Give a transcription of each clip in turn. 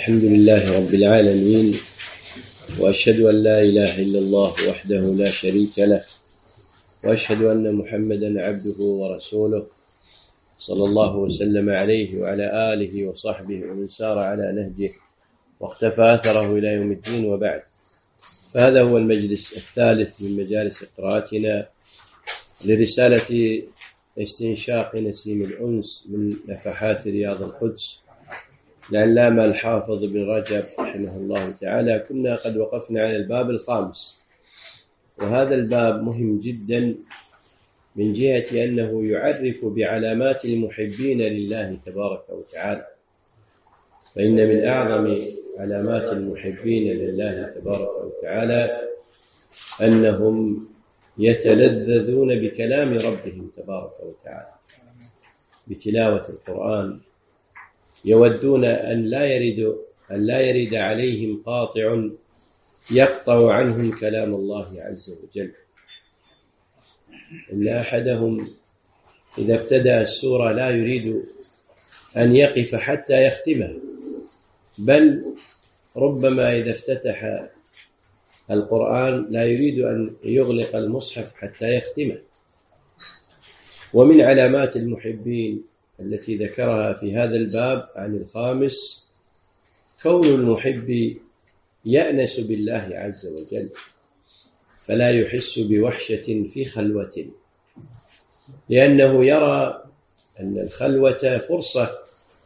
الحمد لله رب العالمين، وأشهد أن لا إله إلا الله وحده لا شريك له، وأشهد أن محمدا عبده ورسوله صلى الله وسلم عليه وعلى آله وصحبه ومن سار على نهجه واختفى أثره إلى يوم الدين، وبعد. فهذا هو المجلس الثالث من مجالس قراءتنا لرسالة استنشاق نسيم الأنس من نفحات رياض القدس العلامة الحافظ بن رجب رحمه الله تعالى. كنا قد وقفنا على الباب الخامس، وهذا الباب مهم جدا من جهة أنه يعرف بعلامات المحبين لله تبارك وتعالى، فإن من أعظم علامات المحبين لله تبارك وتعالى أنهم يتلذذون بكلام ربهم تبارك وتعالى، بتلاوة القرآن، يودون أن لا يرد عليهم قاطع يقطع عنهم كلام الله عز وجل. إن أحدهم إذا ابتدأ السورة لا يريد أن يقف حتى يختمها، بل ربما إذا افتتح القرآن لا يريد أن يغلق المصحف حتى يختمه. ومن علامات المحبين التي ذكرها في هذا الباب عن الخامس كون المحب يأنس بالله عز وجل، فلا يحس بوحشة في خلوة، لأنه يرى أن الخلوة فرصة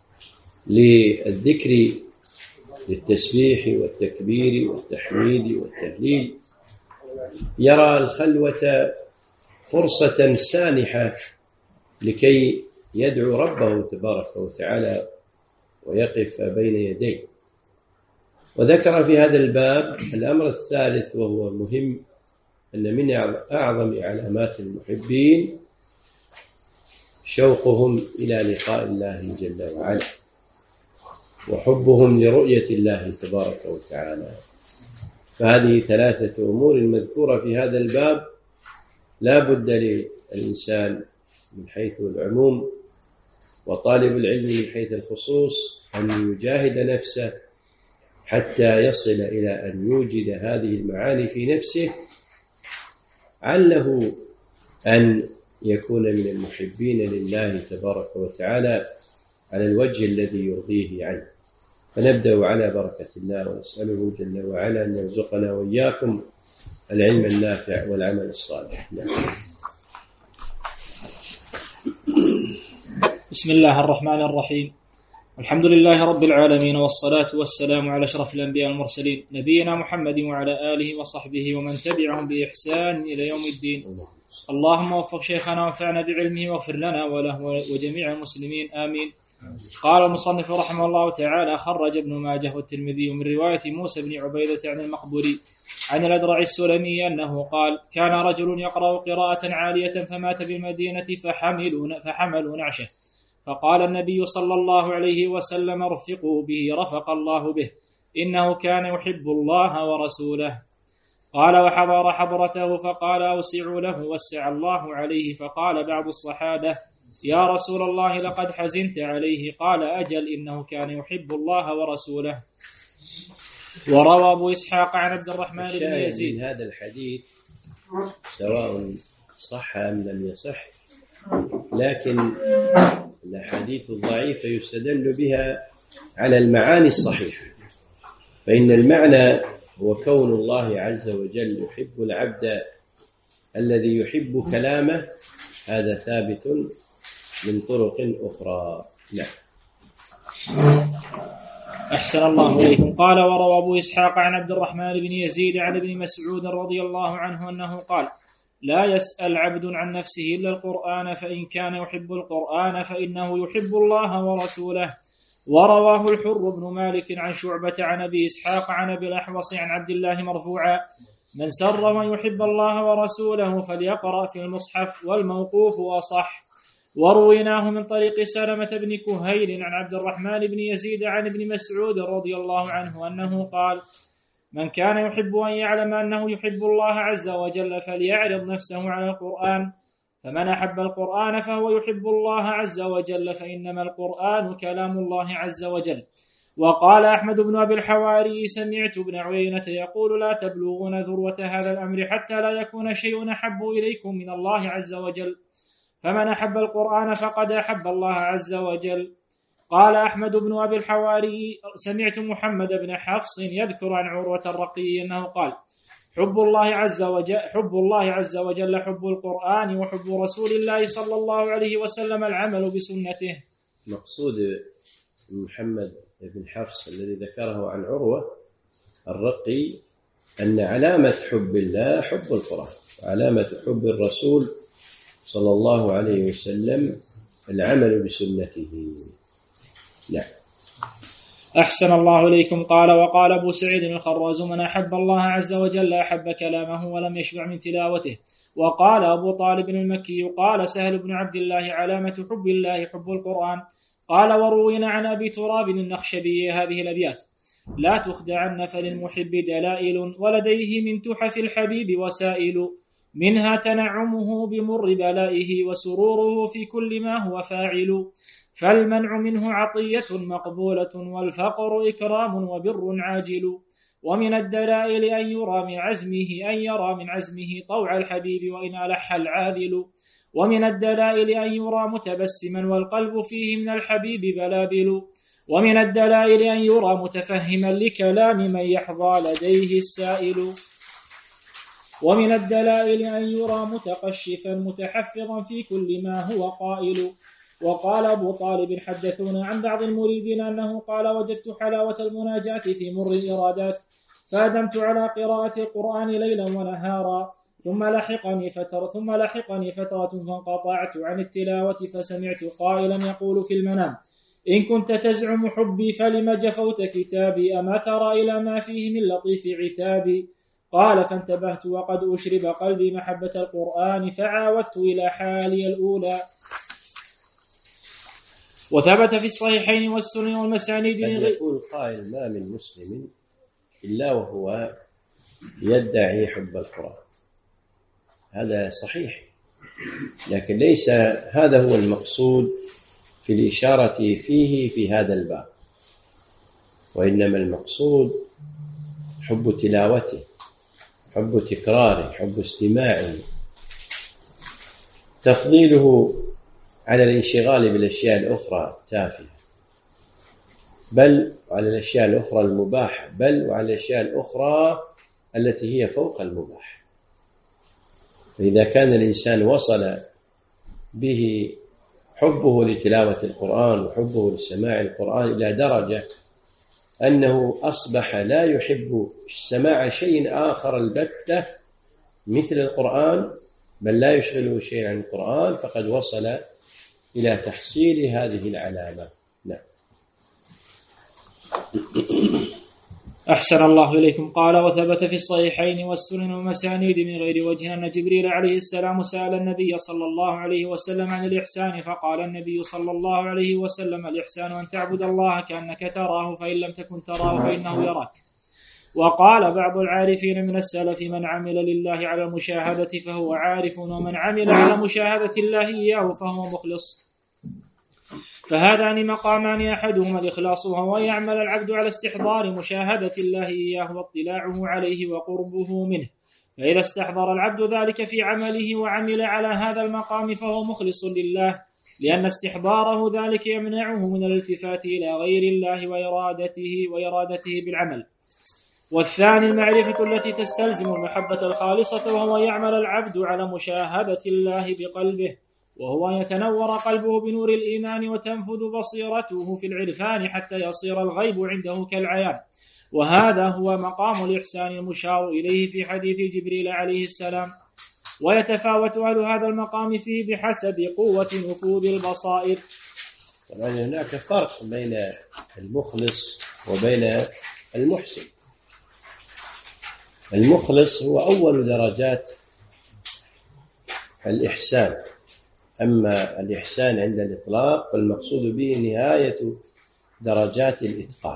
للذكر، للتسبيح والتكبير والتحميد والتهليل. يرى الخلوة فرصة سانحة لكي يدعو ربه تبارك وتعالى ويقف بين يديه. وذكر في هذا الباب الأمر الثالث وهو مهم، أن من أعظم علامات المحبين شوقهم إلى لقاء الله جل وعلا، وحبهم لرؤية الله تبارك وتعالى. فهذه ثلاثة أمور مذكورة في هذا الباب لا بد للإنسان من حيث العموم وطالب العلم من حيث الخصوص أن يجاهد نفسه حتى يصل إلى أن يوجد هذه المعاني في نفسه، عله أن يكون من المحبين لله تبارك وتعالى على الوجه الذي يرضيه عنه. فنبدأ على بركة الله، ونسأله جل وعلا أن يرزقنا وإياكم العلم النافع والعمل الصالح. بسم الله الرحمن الرحيم. الحمد لله رب العالمين، والصلاة والسلام على أشرف الأنبياء المرسلين نبينا محمد وعلى آله وصحبه ومن تبعهم بإحسان إلى يوم الدين. اللهم وفق شيخنا وانفعنا بعلمه واغفر لنا وله وجميع المسلمين، آمين. قال المصنف رحمه الله تعالى: خرج ابن ماجه والترمذي من رواية موسى بن عبيدة عن المقبوري عن الأدرع السلمي أنه قال: كان رجل يقرأ قراءة عالية فمات بالمدينة فحملوا نعشه، فقال النبي صلى الله عليه وسلم: ارفقوا به رفق الله به، إنه كان يحب الله ورسوله. قال: وحضر حضرته فقال: أوسعوا له وسع الله عليه. فقال بعض الصحابة: يا رسول الله لقد حزنت عليه. قال: أجل، إنه كان يحب الله ورسوله. وروى أبو إسحاق عن عبد الرحمن بن يزيد من هذا الحديث سواء صح أم لم يصح، لكن الأحاديث الضعيفة يستدل بها على المعاني الصحيحة، فإن المعنى هو كون الله عز وجل يحب العبد الذي يحب كلامه، هذا ثابت من طرق أخرى. نعم. أحسن الله إليكم. قال: وروى أبو إسحاق عن عبد الرحمن بن يزيد عن ابن مسعود رضي الله عنه أنه قال: لا يسأل عبد عن نفسه إلا القرآن، فإن كان يحب القرآن فإنه يحب الله ورسوله. ورواه الحر بن مالك عن شعبة عن أبي إسحاق عن أبي الأحوص عن عبد الله مرفوعا: من سر من يحب الله ورسوله فليقرأ في المصحف، والموقوف أصح. ورويناه من طريق سلمة بن كهيل عن عبد الرحمن بن يزيد عن ابن مسعود رضي الله عنه أنه قال: من كان يحب أن يعلم أنه يحب الله عز وجل فليعرض نفسه على القرآن، فمن أحب القرآن فهو يحب الله عز وجل، فإنما القرآن كلام الله عز وجل، وقال أحمد بن أبي الحواري سمعت ابن عيينة يقول لا تبلغون ذروة هذا الأمر حتى لا يكون شيء أحب إليكم من الله عز وجل، فمن أحب القرآن فقد أحب الله عز وجل. قال أحمد بن أبي الحواري سمعت محمد بن حفص يذكر عن عروة الرقي أنه قال حب الله عز وجل حب القرآن وحب رسول الله صلى الله عليه وسلم العمل بسنته. مقصود محمد بن حفص الذي ذكره عن عروة الرقي أن علامة حب الله حب القرآن، وعلامة حب الرسول صلى الله عليه وسلم العمل بسنته. نعم. أحسن الله إليكم. قال وقال أبو سعيد الخراز من أحب الله عز وجل أحب كلامه ولم يشبع من تلاوته. وقال أبو طالب المكي قال سهل بن عبد الله علامة حب الله حب القرآن. قال وروينا عن أبي تراب النخشبي هذه الأبيات لا تخدعن فللمحب دلائل ولديه من تحف الحبيب وسائل، منها تنعمه بمر بلائه وسروره في كل ما هو فاعل، فالمنع منه عطية مقبولة والفقر إكرام وبر عاجل، ومن الدلائل أن يرى من عزمه طوع الحبيب وإن ألح العاذل، ومن الدلائل أن يرى متبسما والقلب فيه من الحبيب بلابل، ومن الدلائل أن يرى متفهما لكلام من يحظى لديه السائل، ومن الدلائل أن يرى متقشفا متحفظا في كل ما هو قائل. وقال أبو طالب حدثونا عن بعض المريدين أنه قال وجدت حلاوة المناجاة في مر الإرادات فأدمت على قراءة القرآن ليلا ونهارا، ثم لحقني فترة فانقطعت عن التلاوة فسمعت قائلا يقول في المنام إن كنت تزعم حبي فلم جفوت كتابي أما ترى إلى ما فيه من لطيف عتابي. قال فانتبهت وقد أشرب قلبي محبة القرآن فعاودت إلى حالي الأولى. وثبت في الصحيحين والسنن والمسانيد يقول قائل ما من مسلم إلا وهو يدعي حب القرآن، هذا صحيح، لكن ليس هذا هو المقصود في الإشارة فيه في هذا الباب، وإنما المقصود حب تلاوته، حب تكراره، حب استماعه، تفضيله على الانشغال بالأشياء الأخرى التافهة، بل وعلى الأشياء الأخرى المباحة، بل وعلى الأشياء الأخرى التي هي فوق المباح. فإذا كان الإنسان وصل به حبه لتلاوة القرآن وحبه لسماع القرآن إلى درجة أنه أصبح لا يحب سماع شيء آخر البتة مثل القرآن، بل لا يشغله شيء عن القرآن، فقد وصل إلى تحصيل هذه العلامة. نعم. أحسن الله إليكم. قال وثبت في الصحيحين والسنن والمسانيد من غير وجه أن جبريل عليه السلام سأل النبي صلى الله عليه وسلم عن الإحسان فقال النبي صلى الله عليه وسلم الإحسان أن تعبد الله كأنك تراه فإن لم تكن تراه فإنه يراك. وقال بعض العارفين من السلف من عمل لله على المشاهدة فهو عارف، ومن عمل على مشاهدة الله إياه فهو مخلص. فهذان مقامان أحدهما الإخلاص وهو يعمل العبد على استحضار مشاهدة الله إياه واطلاعه عليه وقربه منه، فإذا استحضر العبد ذلك في عمله وعمل على هذا المقام فهو مخلص لله، لأن استحضاره ذلك يمنعه من الالتفات إلى غير الله وإرادته بالعمل. والثاني المعرفة التي تستلزم المحبة الخالصة وهو يعمل العبد على مشاهدة الله بقلبه، وهو يتنور قلبه بنور الإيمان وتنفذ بصيرته في العرفان حتى يصير الغيب عنده كالعيان. وهذا هو مقام الإحسان المشار إليه في حديث جبريل عليه السلام. ويتفاوت أهل هذا المقام فيه بحسب قوة نفوذ البصائر. طبعا هناك فرق بين المخلص وبين المحسن. المخلص هو أول درجات الإحسان، أما الإحسان عند الإطلاق فالمقصود به نهاية درجات الإتقان،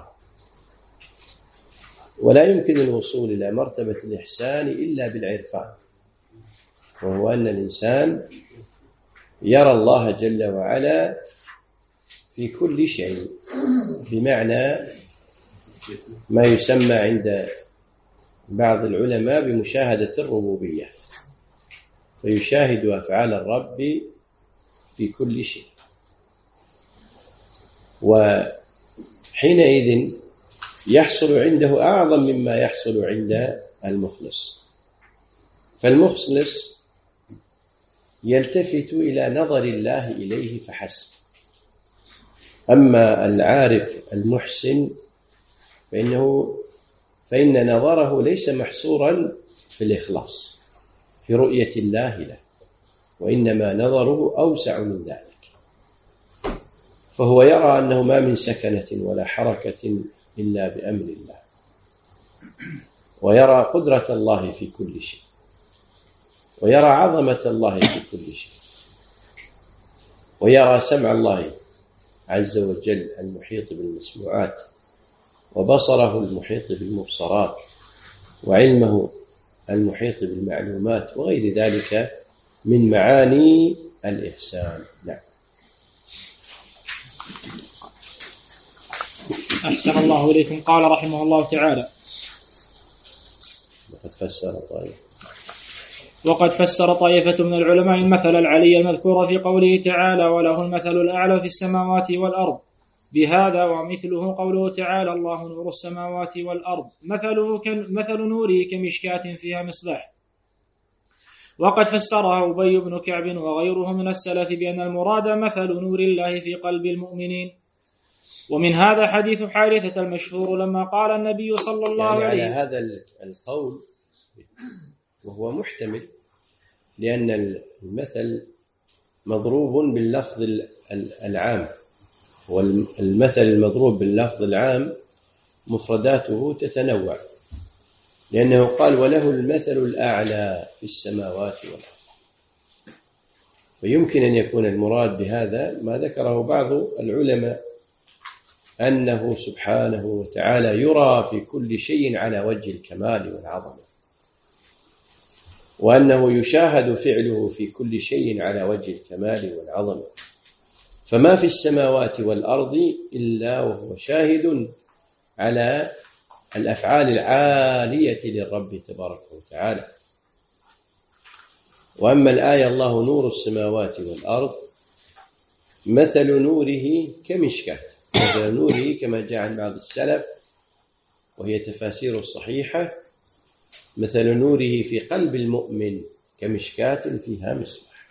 ولا يمكن الوصول إلى مرتبة الإحسان إلا بالعرفان، وهو أن الإنسان يرى الله جل وعلا في كل شيء، بمعنى ما يسمى عند بعض العلماء بمشاهدة الربوبية، فيشاهد أفعال الرب في كل شيء، وحينئذ يحصل عنده أعظم مما يحصل عند المخلص. فالمخلص يلتفت إلى نظر الله إليه فحسب، أما العارف المحسن فإن نظره ليس محصورا في الإخلاص في رؤية الله له، وإنما نظره أوسع من ذلك، فهو يرى أنه ما من سكنة ولا حركة إلا بأمر الله، ويرى قدرة الله في كل شيء، ويرى عظمة الله في كل شيء، ويرى سمع الله عز وجل المحيط بالمسموعات، وبصره المحيط بالمبصرات، وعلمه المحيط بالمعلومات، وغير ذلك من معاني الإحسان. نعم. أحسن الله إليكم. قال رحمه الله تعالى: وقد فسر طائفة من العلماء المثل العلي المذكور في قوله تعالى: وله المثل الأعلى في السماوات والأرض بهذا، ومثله قوله تعالى: الله نور السماوات والأرض، مثل نوره كمشكاة فيها مصباح. وقد فسرها أبي بن كعب وغيره من السلف بأن المراد مثل نور الله في قلب المؤمنين. ومن هذا حديث حارثة المشهور لما قال النبي صلى الله عليه وسلم، على هذا القول، وهو محتمل، لأن المثل مضروب باللفظ العام، والمثل المضروب باللفظ العام مفرداته تتنوع، لأنه قال: وله المثل الأعلى في السماوات والأرض. ويمكن أن يكون المراد بهذا ما ذكره بعض العلماء، أنه سبحانه وتعالى يرى في كل شيء على وجه الكمال والعظمة، وأنه يشاهد فعله في كل شيء على وجه الكمال والعظمة، فما في السماوات والأرض إلا وهو شاهد على الأفعال العالية للرب تبارك وتعالى. وأما الآية: الله نور السماوات والأرض، مثل نوره كمشكاة، مثل نوره كما جاء عن بعض السلف وهي تفاسير الصحيحة: مثل نوره في قلب المؤمن كمشكاة فيها مصباح.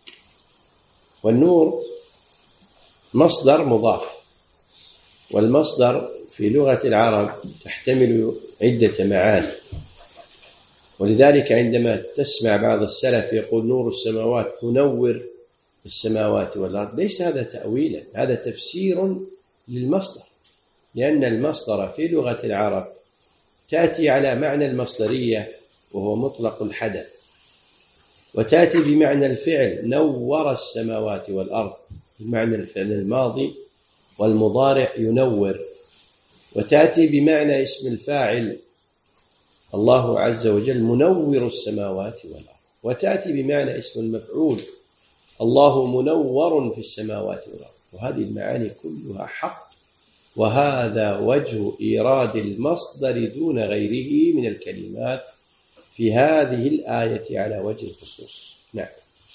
والنور مصدر مضاف، والمصدر في لغة العرب تحتمل عدة معاني، ولذلك عندما تسمع بعض السلف يقول نور السماوات تنور السماوات والأرض، ليس هذا تأويلا، هذا تفسير للمصدر، لأن المصدر في لغة العرب تأتي على معنى المصدرية وهو مطلق الحدث، وتأتي بمعنى الفعل نور السماوات والأرض بمعنى الفعل الماضي والمضارع ينور، وتأتي بمعنى اسم الفاعل الله عز وجل منور السماوات والأرض، وتأتي بمعنى اسم المفعول الله منور في السماوات والأرض، وهذه المعاني كلها حق، وهذا وجه إيراد المصدر دون غيره من الكلمات في هذه الآية على وجه الخصوص. نعم.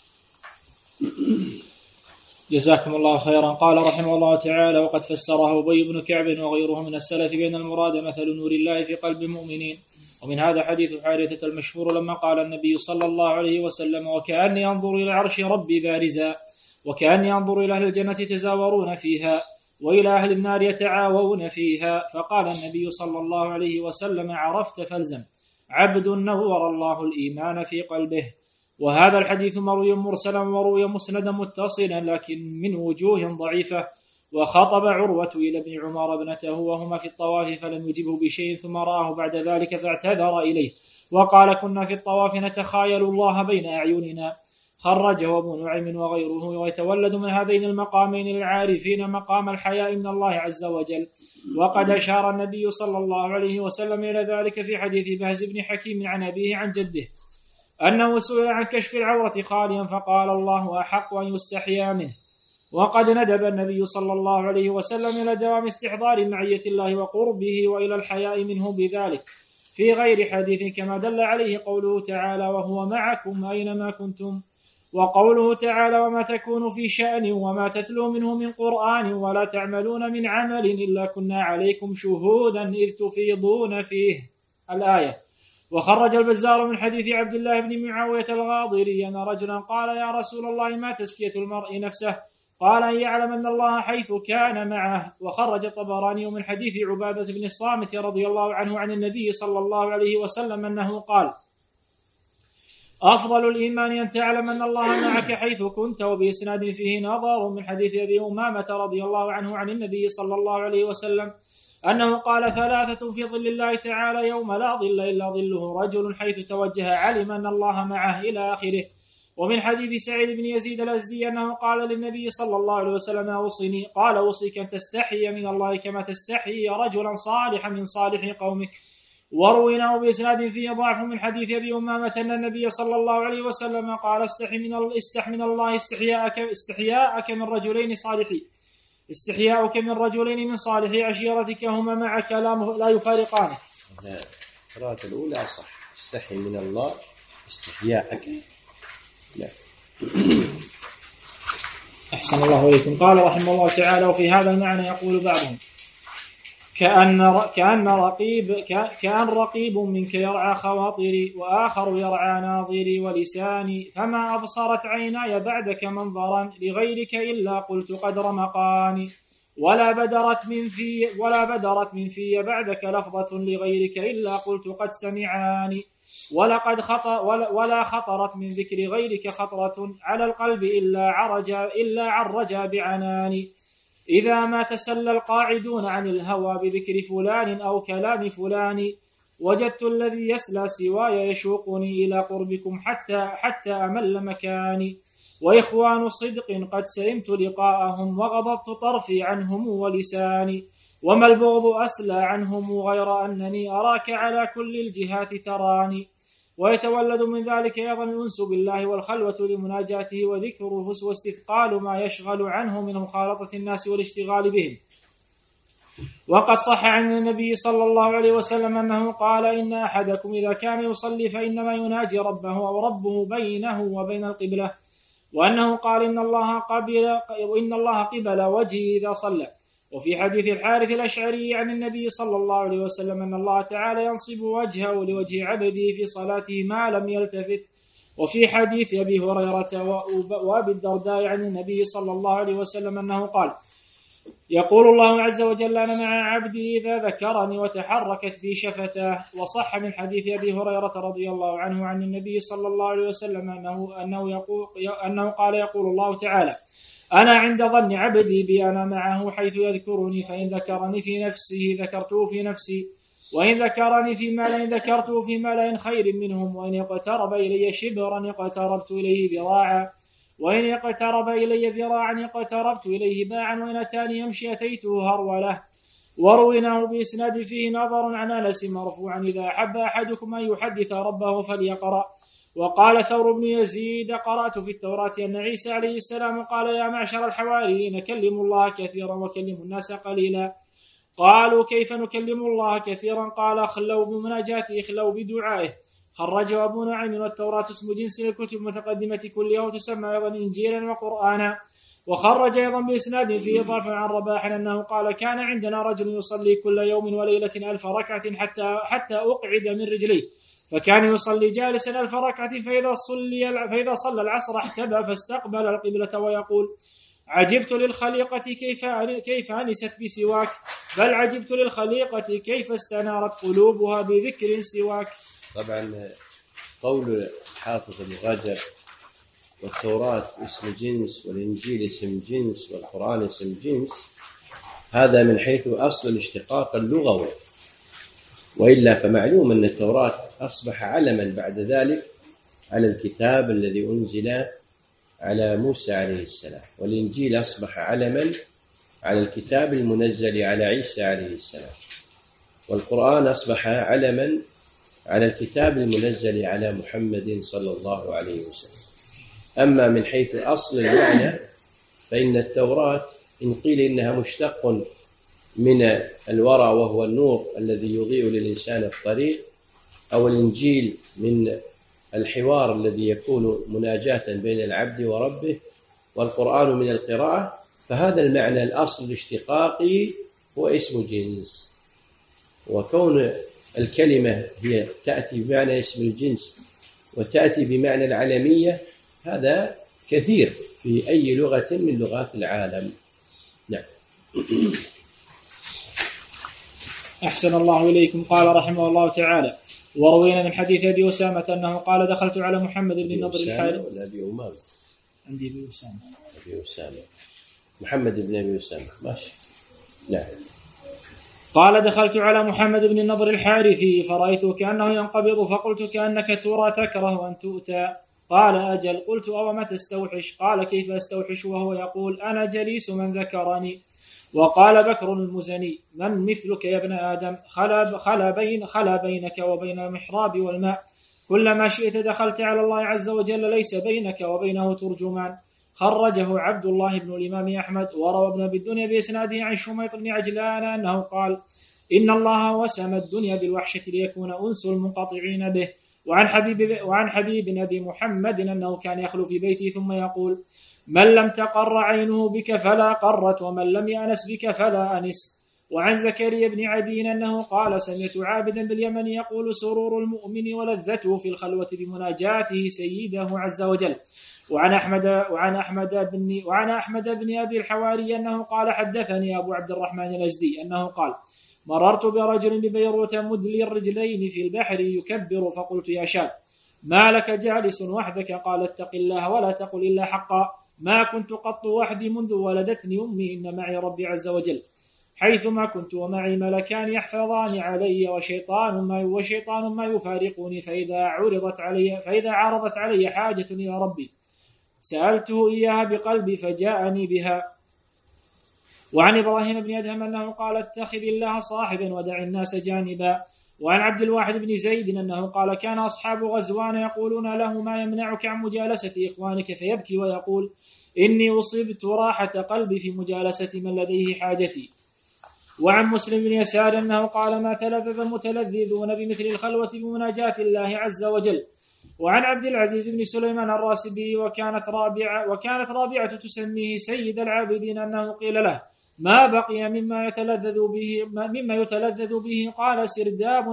جزاكم الله خيرا. قال رحمه الله تعالى: وقد فسره أبي بن كعب وغيره من السلف بأن المراد مثل نور الله في قلب المؤمنين. ومن هذا حديث حارثة المشهور لما قال النبي صلى الله عليه وسلم: وكأني أنظر إلى عرش ربي بارزا، وكأني أنظر إلى أهل الجنة يتزاورون فيها، وإلى أهل النار يتعاوون فيها. فقال النبي صلى الله عليه وسلم: عرفت فالزم، عبد نور الله الإيمان في قلبه. وهذا الحديث مروي مرسلا وروي مسندا متصلا لكن من وجوه ضعيفة. وخطب عروة إلى ابن عمر ابنته وهما في الطواف فلم يجبه بشيء، ثم رآه بعد ذلك فاعتذر إليه وقال: كنا في الطواف نتخايل الله بين أعيننا. خرجه ابن نعيم وغيره. ويتولد من هذين المقامين العارفين مقام الحياء من الله عز وجل. وقد أشار النبي صلى الله عليه وسلم إلى ذلك في حديث بهز بن حكيم عن أبيه عن جده أنه سئل عن كشف العورة خاليا فقال: الله أحق أن يستحيا منه. وقد ندب النبي صلى الله عليه وسلم إلى دوام استحضار معية الله وقربه وإلى الحياء منه بذلك في غير حديث، كما دل عليه قوله تعالى: وهو معكم أينما كنتم، وقوله تعالى: وما تكون في شأن وما تتلو منه من قرآن ولا تعملون من عمل إلا كنا عليكم شهودا إذ تفيضون فيه، الآية. وخرج البزار من حديث عبد الله بن معاوية الغاضري أن رجلا قال: يا رسول الله، ما تزكية المرء نفسه؟ قال: أن يعلم أن الله حيث كان معه. وخرج الطبراني من حديث عبادة بن الصامت رضي الله عنه عن النبي صلى الله عليه وسلم أنه قال: أفضل الإيمان أن تعلم أن الله معك حيث كنت. وبإسناد فيه نظر من حديث أبي أمامة رضي الله عنه عن النبي صلى الله عليه وسلم أنه قال: ثلاثة في ظل الله تعالى يوم لا ظل إلا ظله: رجل حيث توجه علم أن الله معه، إلى آخره. ومن حديث سعيد بن يزيد الأزدي أنه قال للنبي صلى الله عليه وسلم: أوصني. قال: أوصيك أن تستحي من الله كما تستحي رجلا صالحا من صالح قومك. ورويناه بإسناد فيه ضعف من حديث أبي أمامة أن النبي صلى الله عليه وسلم قال: استح من الله استحياءك من رجلين صالحين، استحياءك من رجلين من صالح عشيرتك هما معك لا يفارقانك. القراءة الأولى صح، استحي من الله استحياءك. لا. أحسن الله إليكم. قال رحمه الله تعالى: وفي هذا المعنى يقول بعضهم: كأن رقيب منك يرعى خواطري، وآخر يرعى ناظري ولساني، فما أبصرت عيناي بعدك منظرا لغيرك إلا قلت قدر مقاني، ولا بدرت من في بعدك لفظة لغيرك إلا قلت قد سمعاني، ولا خطرت من ذكر غيرك خطرة على القلب إلا عرج بعناني. إذا ما تسلى القاعدون عن الهوى بذكر فلان أو كلام فلان، وجدت الذي يسلى سواي يشوقني إلى قربكم حتى أمل مكاني. وإخوان صدق قد سئمت لقاءهم، وغضبت طرفي عنهم ولساني، وما البغض أسلى عنهم غير أنني أراك على كل الجهات تراني. ويتولد من ذلك أيضا الأنس بالله والخلوة لمناجاته وذكره، واستثقال ما يشغل عنه من مخالطة الناس والاشتغال بهم. وقد صح عن النبي صلى الله عليه وسلم أنه قال: إن أحدكم إذا كان يصلي فإنما يناجي ربه أو ربه بينه وبين القبلة، وأنه قال: إن الله قبل وجهه إذا صلى. وفي حديث الحارث الأشعري عن النبي صلى الله عليه وسلم أن الله تعالى ينصب وجهه لوجه عبده في صلاته ما لم يلتفت. وفي حديث أبي هريرة وأبي الدرداء عن النبي صلى الله عليه وسلم أنه قال: يقول الله عز وجل: أنا مع عبدي إذا ذكرني وتحركت في شفتاه. وصح من حديث أبي هريرة رضي الله عنه عن النبي صلى الله عليه وسلم أنه قال: يقول الله تعالى: أنا عند ظن عبدي بي، أنا معه حيث يذكرني، فإن ذكرني في نفسه ذكرته في نفسي، وإن ذكرني في ملأ ذكرته في ملأ خير منهم، وإن اقترب إلي شبرا اقتربت إليه ذراعا، وإن اقترب إلي ذراعا اقتربت إليه باعا، وإن أتاني يمشي أتيته هرولة. ورويناه بإسناد فيه نظر عن أنس مرفوعا: إذا أحب أحدكم أن يحدث ربه فليقرأ. وقال ثور بن يزيد: قرأت في التوراة أن عيسى عليه السلام قال: يا معشر الحواريين كلموا الله كثيرا وكلموا الناس قليلا. قالوا: كيف نكلم الله كثيرا؟ قال: اخلوا بمناجاته، اخلوا بدعائه. خرجه أبو نعيم. والتوراة اسم جنس الكتب المتقدمة كلها، وتسمى أيضا إنجيلا وقرآنا. وخرج أيضا بإسناد فيه ضعف عن رباح أنه قال: كان عندنا رجل يصلي كل يوم وليلة 1000 ركعة حتى أقعد من رجليه، فكان يصلي جالسا 1000 ركعة، فإذا صلى العصر احتبى فاستقبل القبلة ويقول: عجبت للخليقة كيف أنست بسواك، بل عجبت للخليقة كيف استنارت قلوبها بذكر سواك. طبعا قول حافظ ابن رجب: والتوراة اسم جنس، والإنجيل اسم جنس، والقرآن اسم جنس، هذا من حيث أصل الاشتقاق اللغوي، وإلا فمعلوم أن التوراة أصبح علما بعد ذلك على الكتاب الذي أنزل على موسى عليه السلام، والإنجيل أصبح علما على الكتاب المنزل على عيسى عليه السلام، والقرآن أصبح علما على الكتاب المنزل على محمد صلى الله عليه وسلم. أما من حيث أصل المعنى فإن التوراة إن قيل إنها مشتق من الورى وهو النور الذي يضيء للإنسان الطريق، أو الإنجيل من الحوار الذي يكون مناجاة بين العبد وربه، والقرآن من القراءة، فهذا المعنى الأصل الاشتقاقي هو اسم جنس. وكون الكلمة هي تأتي بمعنى اسم الجنس وتأتي بمعنى العلمية هذا كثير في أي لغة من لغات العالم. نعم. أحسن الله إليكم. قال رحمه الله تعالى: وروينا من حديث أبي أسامة أنه قال: دخلت على محمد بن النضر الحارثي. ولا أبي أمامة؟ عندي أبي أسامة. أبي أسامة محمد بن أبي أسامة، ماشي. نعم. قال: دخلت على محمد بن النضر الحارثي فرأيته كأنه ينقبض، فقلت: كأنك ترى تكره أن تؤتى. قال: أجل. قلت: أو ما تستوحش؟ قال: كيف أستوحش وهو يقول: أنا جليس من ذكرني. وقال بكر المزني: من مثلك يا ابن آدم؟ خلا بينك وبين المحراب والماء، كلما شئت دخلت على الله عز وجل، ليس بينك وبينه ترجمان. خرجه عبد الله بن الإمام أحمد. وروى ابن أبي الدنيا بإسناده عن شميط بن عجلان أنه قال: إن الله وسم الدنيا بالوحشة ليكون أنس المنقطعين به. وعن حبيب أبي محمد أنه كان يخلو في بيته ثم يقول: من لم تقر عينه بك فلا قرت، ومن لم يأنس بك فلا أنس. وعن زكريا بن عدي أنه قال: سمعت عابدا باليمن يقول: سرور المؤمن ولذته في الخلوة بمناجاته سيده عز وجل. وعن أحمد بن أبي الحواري أنه قال: حدثني أبو عبد الرحمن الأزدي أنه قال: مررت برجل ببيروت مدلي الرجلين في البحر يكبر، فقلت: يا شاب، ما لك جالس وحدك؟ قال: اتق الله ولا تقل إلا حقا، ما كنت قط وحدي منذ ولدتني أمي، إن معي ربي عز وجل حيثما كنت، ومعي ملكان يحفظان علي، وشيطان ما يفارقني، فإذا عرضت علي حاجة إلى ربي سألته إياها بقلبي فجاءني بها. وعن إبراهيم بن أدهم أنه قال: اتخذ الله صاحبا ودع الناس جانبا. وعن عبد الواحد بن زيد أنه قال: كان أصحاب غزوان يقولون له: ما يمنعك عن مجالسة إخوانك؟ فيبكي ويقول: إني أصبت راحة قلبي في مجالسة من لديه حاجتي. وعن مسلم بن يسار أنه قال: ما تلذذ المتلذذون بمثل الخلوة بمناجاة الله عز وجل. وعن عبد العزيز بن سليمان الراسبي وكانت رابعة تسميه سيد العابدين أنه قيل له: ما بقي مما يتلذذ به؟ قال: سرداب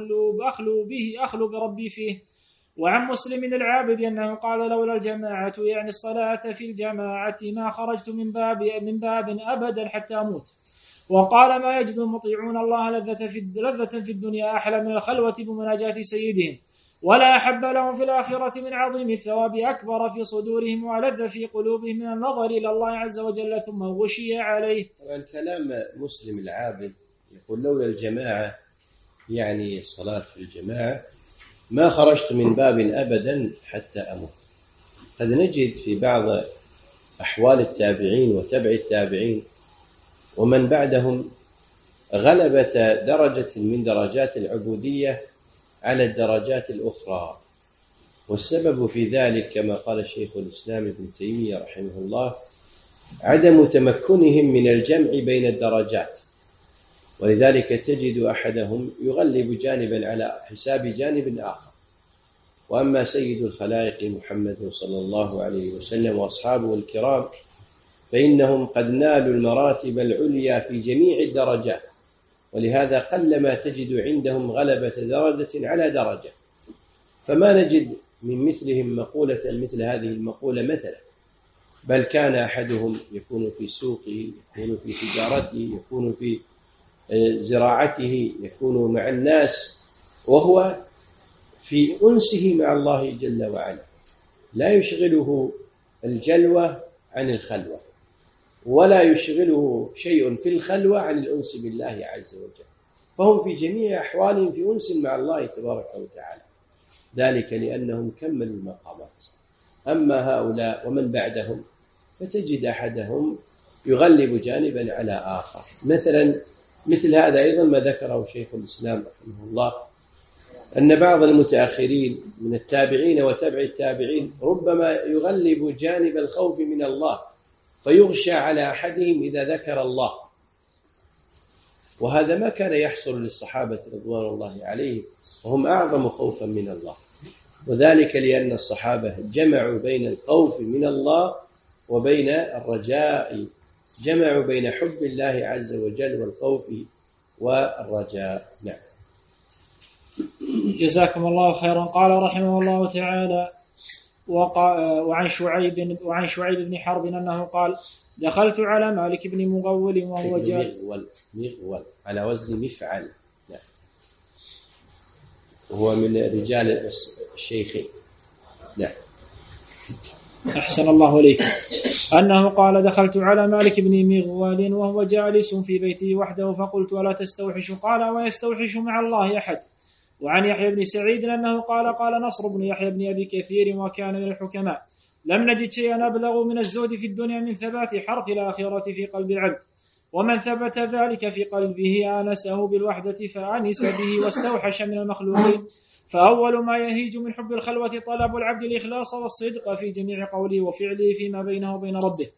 أخلو بربي فيه. وعن مسلم العابد أنه قال: لولا الجماعة، يعني الصلاة في الجماعة، ما خرجت من باب أبدا حتى أموت. وقال: ما يجد المطيعون الله لذة في الدنيا أحلى من الخلوة بمناجاة سيدهم، ولا أحب لهم في الآخرة من عظيم الثواب أكبر في صدورهم وألذ في قلوبهم من النظر إلى الله عز وجل ثم غشي عليه. طبعا كلام مسلم العابد يقول: لولا الجماعة، يعني الصلاة في الجماعة، ما خرجت من باب أبدا حتى أموت. قد نجد في بعض أحوال التابعين وتبع التابعين ومن بعدهم غلبة درجة من درجات العبودية على الدرجات الأخرى، والسبب في ذلك كما قال شيخ الإسلام ابن تيمية رحمه الله: عدم تمكنهم من الجمع بين الدرجات، ولذلك تجد أحدهم يغلب جانبا على حساب جانب آخر. وأما سيد الخلائق محمد صلى الله عليه وسلم وأصحابه الكرام فإنهم قد نالوا المراتب العليا في جميع الدرجات، ولهذا قلما تجد عندهم غلبة درجة على درجة. فما نجد من مثلهم مقولة مثل هذه المقولة مثلا، بل كان أحدهم يكون في سوقه، يكون في تجارته، يكون في زراعته، يكون مع الناس وهو في أنسه مع الله جل وعلا، لا يشغله الجلوة عن الخلوة، ولا يشغله شيء في الخلوة عن الأنس بالله عز وجل، فهم في جميع أحوالهم في أنس مع الله تبارك وتعالى، ذلك لأنهم كملوا المقامات. أما هؤلاء ومن بعدهم فتجد أحدهم يغلب جانبا على آخر. مثل هذا أيضا ما ذكره شيخ الإسلام رحمه الله، أن بعض المتأخرين من التابعين وتبع التابعين ربما يغلب جانب الخوف من الله فيغشى على أحدهم إذا ذكر الله، وهذا ما كان يحصل للصحابة رضوان الله عليهم، وهم أعظم خوفا من الله، وذلك لأن الصحابة جمعوا بين الخوف من الله وبين الرجاء، جمعوا بين حب الله عز وجل والخوف والرجاء. نعم. جزاكم الله خيرا. قال رحمه الله تعالى: وعن شعيب بن حرب أنه قال: دخلت على مالك بن مغول وهو مغول على وزن مفعل، نعم، وهو من رجال الشيخين. نعم. أحسن الله إليك. أنه قال: دخلت على مالك بن مغول وهو جالس في بيته وحده فقلت: ألا تستوحش؟ قال: ويستوحش مع الله أحد. وعن يحيى بن سعيد أنه قال: قال نصر بن يحيى بن أبي كثير وكان من الحكماء: لم نجد شيئا أبلغ من الزهد في الدنيا من ثبات حرف الآخرة في قلب العبد، ومن ثبت ذلك في قلبه آنسه بالوحدة فآنس به واستوحش من المخلوقين. فأول ما يهيج من حب الخلوة طلب العبد الإخلاص والصدق في جميع قوله وفعله فيما بينه وبين ربه،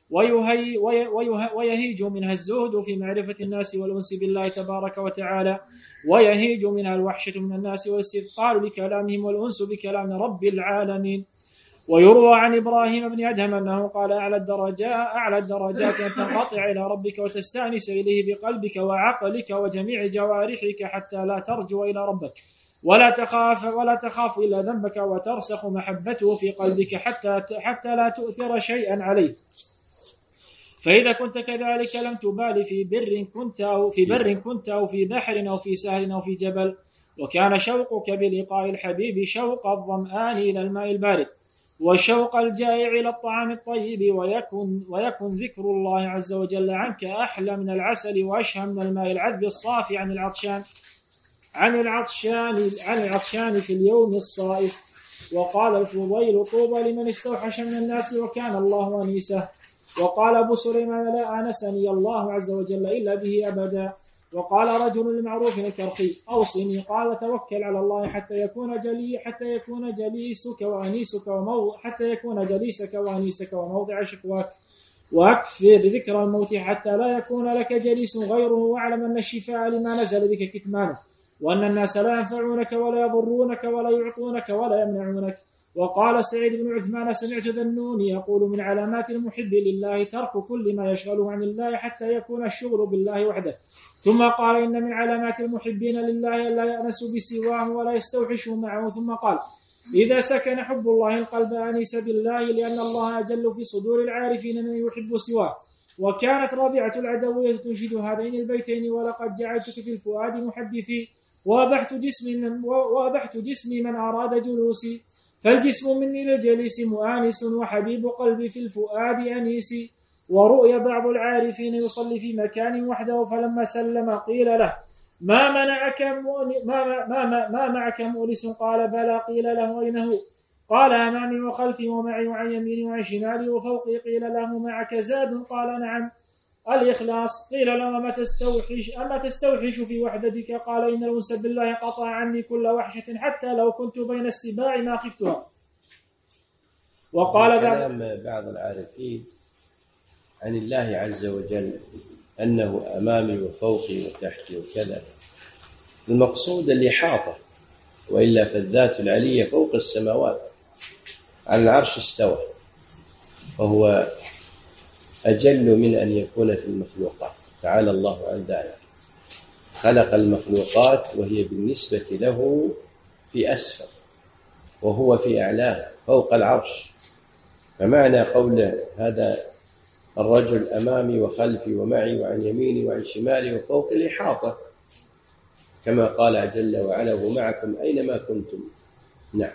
ويهيج منها الزهد في معرفة الناس والأنس بالله تبارك وتعالى، ويهيج منها الوحشة من الناس والاستثقال بكلامهم والأنس بكلام رب العالمين. ويروى عن إبراهيم بن أدهم أنه قال: أعلى الدرجات أن تنقطع إلى ربك وتستأنس إليه بقلبك وعقلك وجميع جوارحك حتى لا ترجو إلى ربك ولا تخاف إلا ذنبك، وترسخ محبته في قلبك حتى لا تؤثر شيئا عليه. فإذا كنت كذلك لم تبال في بر كنت أو في بحر أو في سهل أو في جبل، وكان شوقك بلقاء الحبيب شوق الظمآن إلى الماء البارد، والشوق الجائع إلى الطعام الطيب، ويكن ذكر الله عز وجل عنك أحلى من العسل وأشهى من الماء العذب الصافي عن العطشان في اليوم الصائف. وقال الفضيل: طوبى لمن استوحش من الناس وكان الله أنيسه. وقال أبو سليمان: لا آنسني الله عز وجل إلا به أبدا. وقال رجل لمعروف الكرخي: أوصني. قال: توكل على الله حتى يكون جليسك وأنيسك وموضع شكواك، وأكثر ذكر الموت حتى لا يكون لك جليس غيره، واعلم أن الشفاء لما نزل بك كتمانه، وأن الناس لا ينفعونك ولا يضرونك ولا يعطونك ولا يمنعونك. وقال سعيد بن عثمان: سمعت ذنون يقول: من علامات المحب لله ترك كل ما يشغله عن الله حتى يكون الشغل بالله وحده. ثم قال: إن من علامات المحبين لله ألا يأنسوا بسواه ولا يستوحشوا معه. ثم قال: إذا سكن حب الله القلب أنس بالله، لأن الله أجل في صدور العارفين من يحب سواه. وكانت رابعة العدوية تنشد هذين البيتين: ولقد جعلتك في الفؤاد محدثي، وأبحت جسمي من أراد جلوسي، فالجسم مني للجليس مؤانس، وحبيب قلبي في الفؤاد أنيسي. ورؤي بعض العارفين يصلي في مكان وحده، فلما سلم قيل له: ما معك مؤنس؟ قال: بلى. قيل له: أين هو؟ قال: أمامي وخلفي ومعي وعن يميني وعن شمالي وفوقي. قيل له: معك زاد؟ قال: نعم، الإخلاص. قيل له: أما تستوحش في وحدتك؟ قال: إن الأنس بالله قطع عني كل وحشة، حتى لو كنت بين السباع ما خفتها. وقال بعض العارفين عن الله عز وجل أنه أمامي وفوقي وتحتي وكذا، المقصود الإحاطة، وإلا فالذات العلية فوق السماوات على العرش استوى، وهو أجل من أن يكون في المخلوقات، تعالى الله عن ذلك. خلق المخلوقات وهي بالنسبة له في أسفل، وهو في أعلاه فوق العرش. فمعنى قوله هذا الرجل أمامي وخلفي ومعي وعن يميني وعن شمالي وفوق الإحاطة، كما قال جل وعلا: ومعكم أينما كنتم. نعم.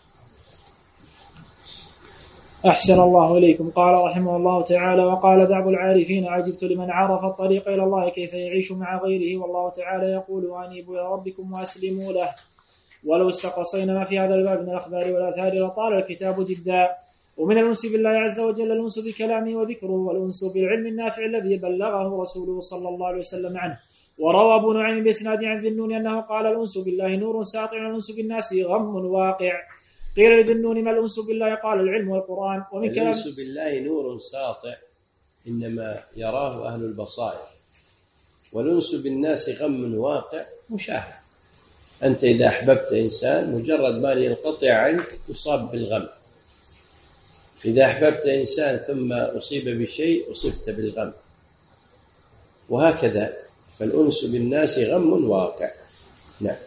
أحسن الله إليكم. قال رحمه الله تعالى: وقال بعض العارفين: عجبت لمن عرف الطريق إلى الله كيف يعيش مع غيره، والله تعالى يقول: وأنيبوا إلى ربكم وأسلموا له. ولو استقصينا ما في هذا الباب من الأخبار والآثار لطال الكتاب جدا. ومن الأنس بالله عز وجل الأنس بكلامه وذكره، والأنس بالعلم النافع الذي بلغه رسوله صلى الله عليه وسلم عنه. وروى أبو نعيم بإسناد عن ذي النون أنه قال: الأنس بالله نور ساطع، والأنس بالناس غم واقع. قيل لذي النون: ما الأنس بالله؟ قال: العلم والقرآن. ومن كلام الأنس بالله نور ساطع، إنما يراه أهل البصائر. والأنس بالناس غم واقع مشاهد. أنت إذا أحببت إنسان مجرد ما ينقطع عنك تصاب بالغم، إذا أحببت إنسان ثم أصيب بشيء أصبت بالغم، وهكذا. فالأنس بالناس غم واقع. نعم.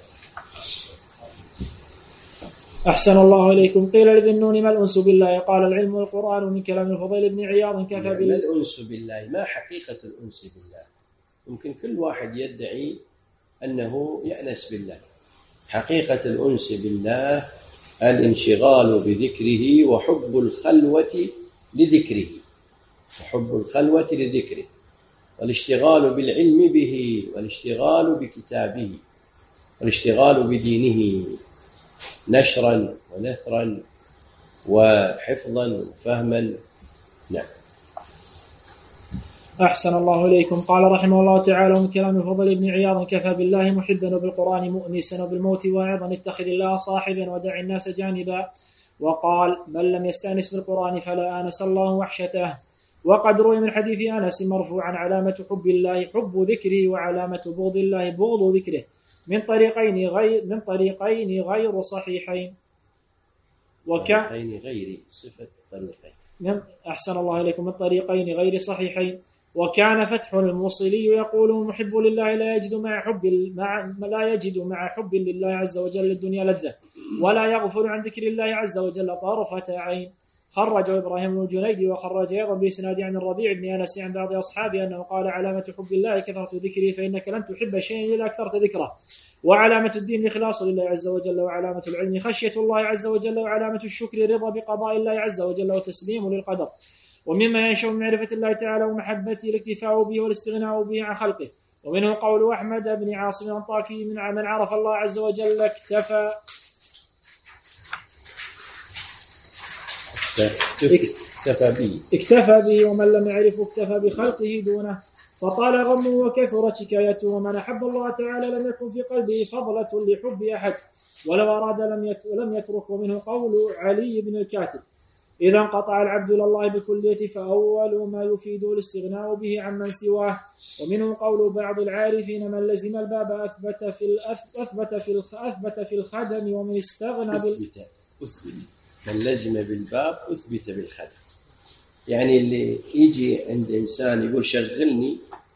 أحسن الله إليكم. قيل لذي النون ما الأنس بالله؟ قال العلم والقرآن من كلام الفضيل بن عياض كفى بالله. ما الأنس بالله؟ ما حقيقة الأنس بالله؟ يمكن كل واحد يدعي أنه يأنس بالله. حقيقة الأنس بالله الانشغال بذكره وحب الخلوة لذكره، والاشتغال بالعلم به، والاشتغال بكتابه، والاشتغال بدينه نشرا ونثرا وحفظا وفهما. نعم. أحسن الله إليكم. قال رحمه الله تعالى من كلام الفضل بن عياض كفى بالله محبا وبالقرآن مؤنسا وبالموت واعظا اتخذ الله صاحبا ودع الناس جانبا. وقال من لم يستأنس بالقرآن فلا آنس الله وحشته. وقد روي من حديث أنس مرفوعا علامة حب الله حب ذكره وعلامة بغض الله بغض ذكره من طريقين غير صحيحين. غير صفة طريقين. أحسن الله إليكم. من طريقين غير صحيحين. وكان فتح الموصلي يقول محب لله لا يجد مع حب لله عز وجل الدنيا لذة ولا يغفل عن ذكر الله عز وجل طرفة عين. خرج إبراهيم بن الجنيد وخرج أيضا بإسناد عن الربيع بن أنس عن بعض أصحابه أنه قال علامة حب الله كثرة ذكره فإنك لن تحب شيئا إلا أكثرت ذكره. وعلامة الدين الإخلاص لله عز وجل. وعلامة العلم خشية الله عز وجل. وعلامة الشكر رضا بقضاء الله عز وجل وتسليم للقدر. ومما ينشأ من معرفة الله تعالى ومحبته الاكتفاء به والاستغناء به عن خلقه. ومنه قول أحمد بن عاصم الطاكي من عرف الله عز وجل اكتفى به ومن لم يعرف اكتفى بخلقه دونه فطال غمه وكثرت شكايته. ومن أحب الله تعالى لم يكن في قلبه فضلة لحب أحد ولو أراد لم يترك. ومنه قول علي بن الكاتب إذا انقطع العبد لله بكليته فأول ما يفيد الاستغناء به عمن سواه. ومنه قول بعض العارفين من لزم الباب أثبت في الخدم ومن استغنى من لزم بالباب أثبت بالخدم. يعني اللي يجي عند إنسان يقول شغلني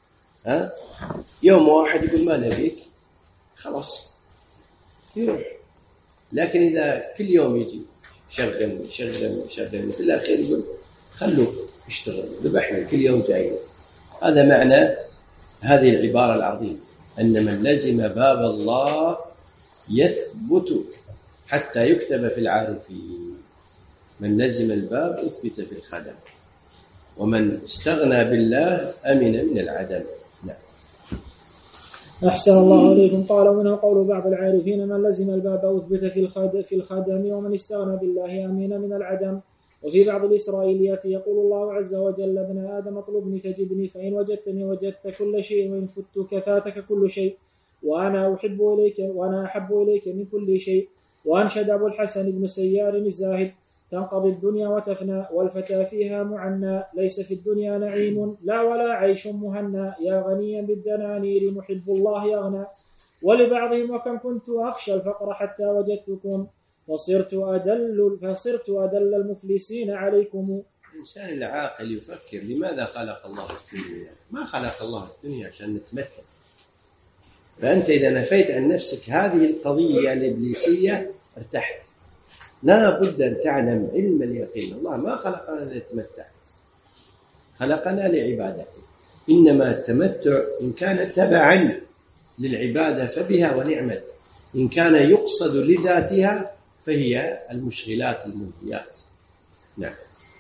يوم واحد يقول ما نبيك خلاص يروح. لكن إذا كل يوم يجي شغلني في الأخير يقول خلوه يشتغل ذبحني كل يوم جاي. هذا معنى هذه العبارة العظيمة أن من لزم باب الله يثبت حتى يكتب في العارفين. من لزم الباب أثبت في الخدم ومن استغنى بالله أمن من العدم. نعم. أحسن الله عليكم. قال منه قول بعض العارفين من لزم الباب أثبت في الخدم ومن استغنى بالله أمن من العدم. وفي بعض الإسرائيليات يقول الله عز وجل ابن آدم اطلبني تجدني فإن وجدتني وجدت كل شيء وإن فتك فاتك كل شيء وأنا أحب إليك من كل شيء. وأنشد أبو الحسن بن سيار الزاهد تنقضي الدنيا وتفنى والفتى فيها معنى ليس في الدنيا نعيم لا ولا عيش مهنى يا غنيا بالدنانير محب الله يغنى. ولبعضهم وكم كنت أخشى الفقر حتى وجدتكم فصرت أدل المفلسين عليكم. الإنسان العاقل يفكر لماذا خلق الله الدنيا؟ ما خلق الله الدنيا عشان نتمتع. فأنت إذا نفيت عن نفسك هذه القضية الإبليسية ارتحت. لا بد أن تعلم علم اليقين الله ما خلقنا لنتمتع، خلقنا لعبادته. إنما التمتع إن كان تبعا للعبادة فبها ونعمت، إن كان يقصد لذاتها فهي المشغلات الملهيات. نعم.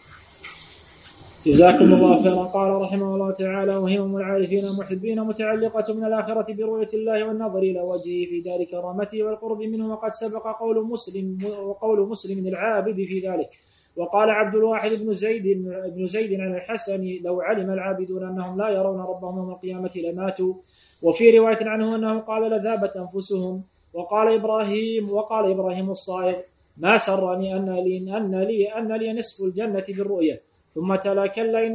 جزاكم الله خيرا. قال رحمه الله تعالى وهم العارفين محبين متعلقة من الآخرة برؤية الله والنظر إلى وجهه في دار كرامته والقرب منه. وقد سبق قول مسلم العابد في ذلك. وقال عبد الواحد بن زيد عن الحسن لو علم العابدون أنهم لا يرون ربهم يوم القيامة لماتوا. وفي رواية عنه أنه قال لذابت أنفسهم. وقال إبراهيم الصائغ ما سرني أن لي نصف الجنة بالرؤية ثم تلا كلا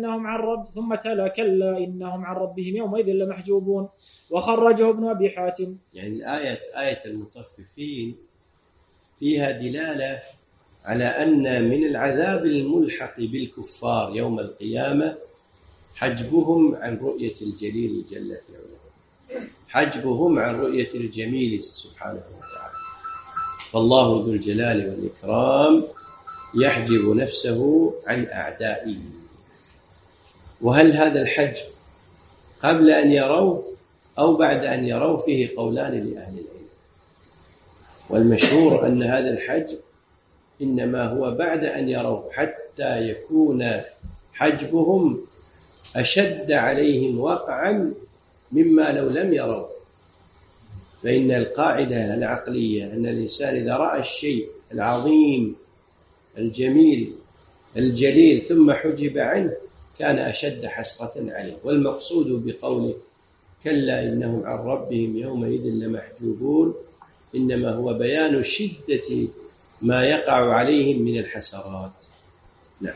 إنهم عن ربهم يومئذ لمحجوبون. وخرجه ابن أبي حاتم. يعني آية المطففين فيها دلالة على أن من العذاب الملحق بالكفار يوم القيامة حجبهم عن رؤية الجليل جل في علاه، حجبهم عن رؤية الجميل سبحانه وتعالى. فالله ذو الجلال والإكرام يحجب نفسه عن أعدائه. وهل هذا الحجب قبل أن يروه أو بعد أن يروه؟ فيه قولان لأهل العلم، والمشهور أن هذا الحجب إنما هو بعد أن يروه، حتى يكون حجبهم أشد عليهم وقعا مما لو لم يروه. فإن القاعدة العقلية أن الإنسان إذا رأى الشيء العظيم الجميل الجليل ثم حجب عنه كان أشد حسرة عليه. والمقصود بقوله كلا إنهم عن ربهم يومئذ لمحجوبون إنما هو بيان شدة ما يقع عليهم من الحسرات. نعم.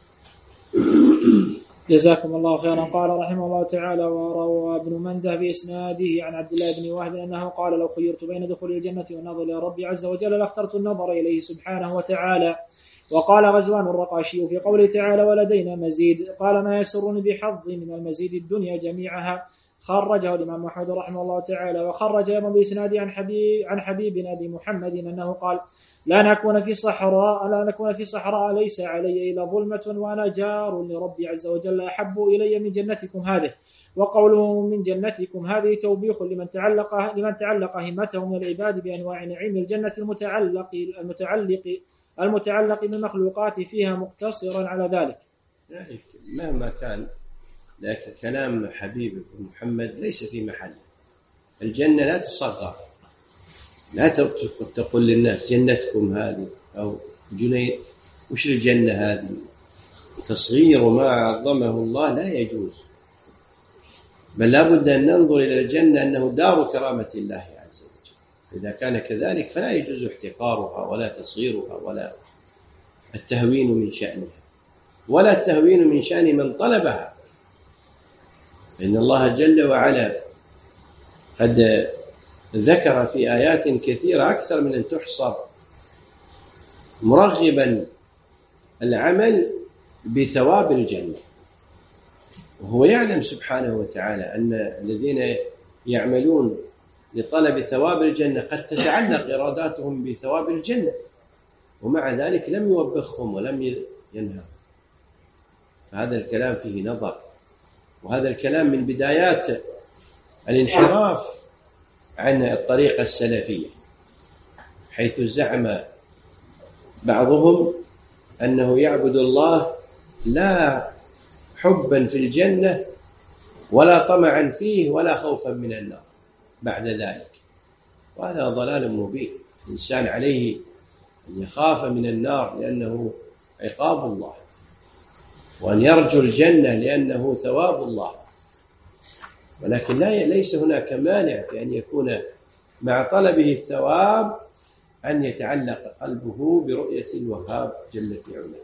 جزاكم الله خيرا. قال رحمه الله تعالى: وروى ابن منده بإسناده عن عبد الله بن وهب أنه قال: لو خيرت بين دخول الجنة والنظر إلى ربي عز وجل لاخترت النظر إليه سبحانه وتعالى. وقال غزوان الرقاشي في قوله تعالى: ولدينا مزيد، قال: ما يسرني بحظ من المزيد الدنيا جميعها. خرجه الإمام محمد رحمه الله تعالى. وخرج أيضا بإسناده عن حبيب أبي محمد أنه قال: لا نكون في صحراء ليس علي إلا ظلمة وأنا جار لربي عز وجل أحب إلي من جنتكم هذه. وقوله من جنتكم هذه توبيخ لمن تعلق همته من العباد بأنواع نعيم الجنة المتعلق بالمخلوقات فيها مقتصرا على ذلك. مهما كان، لكن كلام حبيب بن محمد ليس في محل. الجنة لا تصغر، لا تقول للناس جنتكم هذه أو جنيد، وش الجنة هذه؟ تصغير ما عظمه الله لا يجوز، بل لا بد أن ننظر إلى الجنة أنه دار كرامة الله عز وجل. إذا كان كذلك فلا يجوز احتقارها ولا تصغيرها ولا التهوين من شأنها ولا التهوين من شأن من طلبها. إن الله جل وعلا قد ذكر في آيات كثيرة أكثر من أن تحصر مرغبا العمل بثواب الجنة، وهو يعلم سبحانه وتعالى أن الذين يعملون لطلب ثواب الجنة قد تتعلق إراداتهم بثواب الجنة، ومع ذلك لم يوبخهم ولم ينهى. فهذا الكلام فيه نظر، وهذا الكلام من بدايات الانحراف عن الطريقة السلفية، حيث زعم بعضهم أنه يعبد الله لا حبا في الجنة ولا طمعا فيه ولا خوفا من النار بعد ذلك، وهذا ضلال مبين. الإنسان عليه أن يخاف من النار لأنه عقاب الله، وأن يرجو الجنة لأنه ثواب الله، ولكن ليس هناك مانع في أن يكون مع طلبه الثواب أن يتعلق قلبه برؤية الوهاب جل في علاه.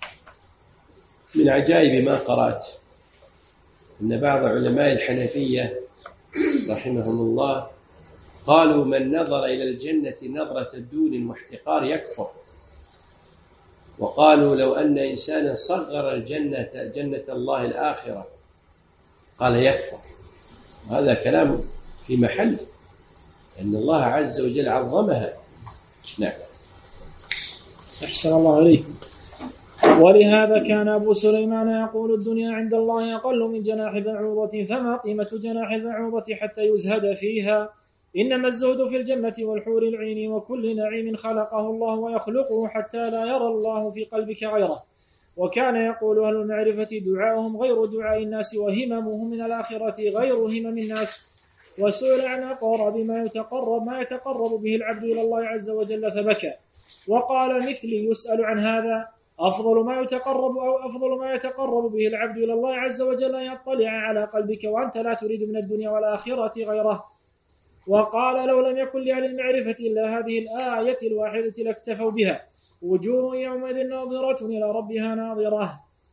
من عجائب ما قرأت أن بعض علماء الحنفية رحمهم الله قالوا: من نظر إلى الجنة نظرة دون واحتقار يكفر. وقالوا: لو أن إنسانا صغر جنة الله الآخرة قال يكفر. هذا كلام في محل، أن الله عز وجل عظمها. نعم. أحسن الله عليكم. ولهذا كان أبو سليمان يقول: الدنيا عند الله أقل من جناح بعوضة، فما قيمة جناح البعوضة حتى يزهد فيها؟ إنما الزهد في الجنة والحور العين وكل نعيم خلقه الله ويخلقه حتى لا يرى الله في قلبك غيره. وكان يقول أهل المعرفة: دعاؤهم غير دعاء الناس وهممهم من الآخرة غير همم الناس. وسئل عن أقرب ما يتقرب به العبد إلى الله عز وجل فبكى، وقال: مثلي يسأل عن هذا. أفضل ما يتقرب به العبد إلى الله عز وجل أن يطلع على قلبك وأنت لا تريد من الدنيا والآخرة غيره. وقال: لو لم يكن لأهل المعرفة إلا هذه الآية الواحدة لاكتفوا بها. وجوه يومئذ ناظرة إلى ربها ناظرة.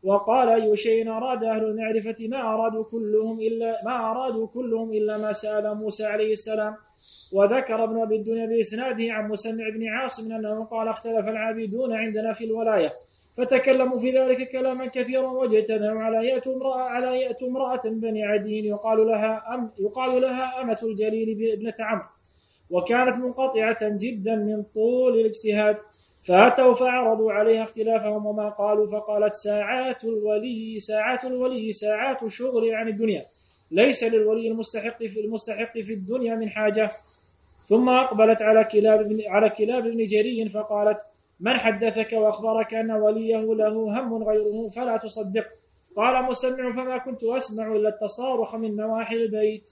وقال: أي شيء أراد أهل المعرفة ما أرادوا كلهم إلا ما سأل موسى عليه السلام. وذكر ابن أبي الدنيا بإسناده عن مسمع بن عاصم أنه قال: اختلف العابدون عندنا في الولاية، فتكلموا في ذلك كلاما كثيرا، واجتمعوا على يأتوا امرأة بني عدي يقال لها أمة الجليل ابنة عمرو، وكانت منقطعة جدا من طول الاجتهاد، فأتوا فعرضوا عليها اختلافهم وما قالوا، فقالت: ساعات الولي ساعات شغل عن الدنيا، ليس للولي المستحق في الدنيا من حاجة. ثم أقبلت على كلاب بن جري فقالت: من حدثك وأخبرك أن وليه له هم غيره فلا تصدق؟ قال مسمع: فما كنت أسمع إلا التصارخ من نواحي البيت.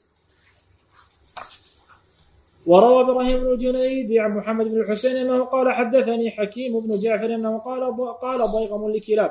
وروى إبراهيم بن الجنيد عن محمد بن الحسين أنه قال: حدثني حكيم بن جعفر أنه قال ضيغم لكلاب: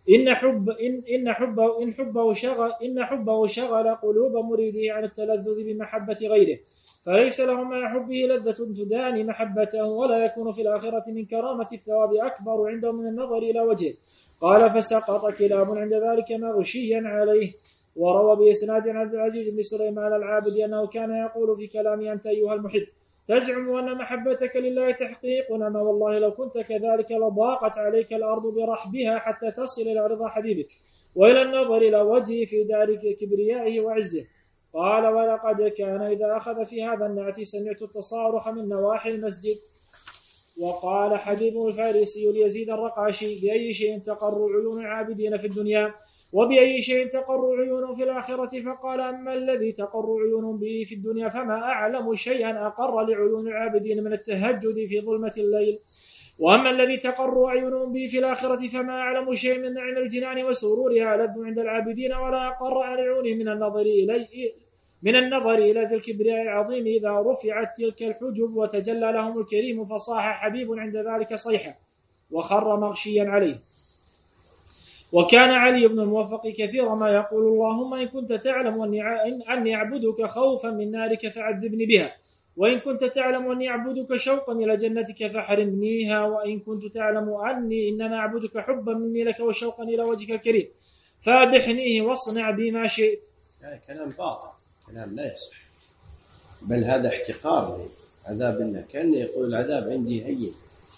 إن حبه شغل قلوب مريده عن التلذذ بمحبة غيره، فليس لهم مع حبه لذة تداني محبته، ولا يكون في الآخرة من كرامة الثواب أكبر عنده من النظر إلى وجهه. قال: فسقط كلاب عند ذلك مغشيا عليه. وروى بإسناد عن عبد العزيز بن سليمان العابد أنه كان يقول في كلامه: أنت أيها المحب تزعم أن محبتك لله تحقيق، أما والله لو كنت كذلك لضاقت عليك الأرض برحبها حتى تصل إلى رضا حبيبك وإلى النظر إلى وجهه في دار كبريائه وعزه. قال: ولقد كان إذا أخذ في هذا النعت سمعت التصارخ من نواحي المسجد. وقال حبيب الفارسي ليزيد الرقاشي: بأي شيء تقر عيون العابدين في الدنيا، وبأي شيء تقر عيون في الآخرة؟ فقال: أما الذي تقر عيون به في الدنيا فما أعلم شيئا أقر لعيون العابدين من التهجد في ظلمة الليل، وأما الذي تقر عيونهم به في الآخرة فما أعلم شيء من نعم الجنان وسرورها ألذ عند العابدين، ولا أقر عيونهم من النظر إلى ذي الكبرياء العظيم إذا رفعت تلك الحجب وتجلى لهم الكريم. فصاح حبيب عند ذلك صيحة وخر مغشيا عليه. وكان علي بن الموفق كثيرا ما يقول: اللهم إن كنت تعلم أني أعبدك خوفا من نارك فعذبني بها، وإن كنت تعلم أني أعبدك شوقا إلى جنتك فحرمنيها، وإن كنت تعلم أني إنما أعبدك حبا مني لك وشوقا إلى وجهك الكريم فأبحنيه واصنع بي ما شئت. كلام باطل، كلام لا يصح، بل هذا احتقار لعذاب الله، كأنه يقول العذاب عندي هين،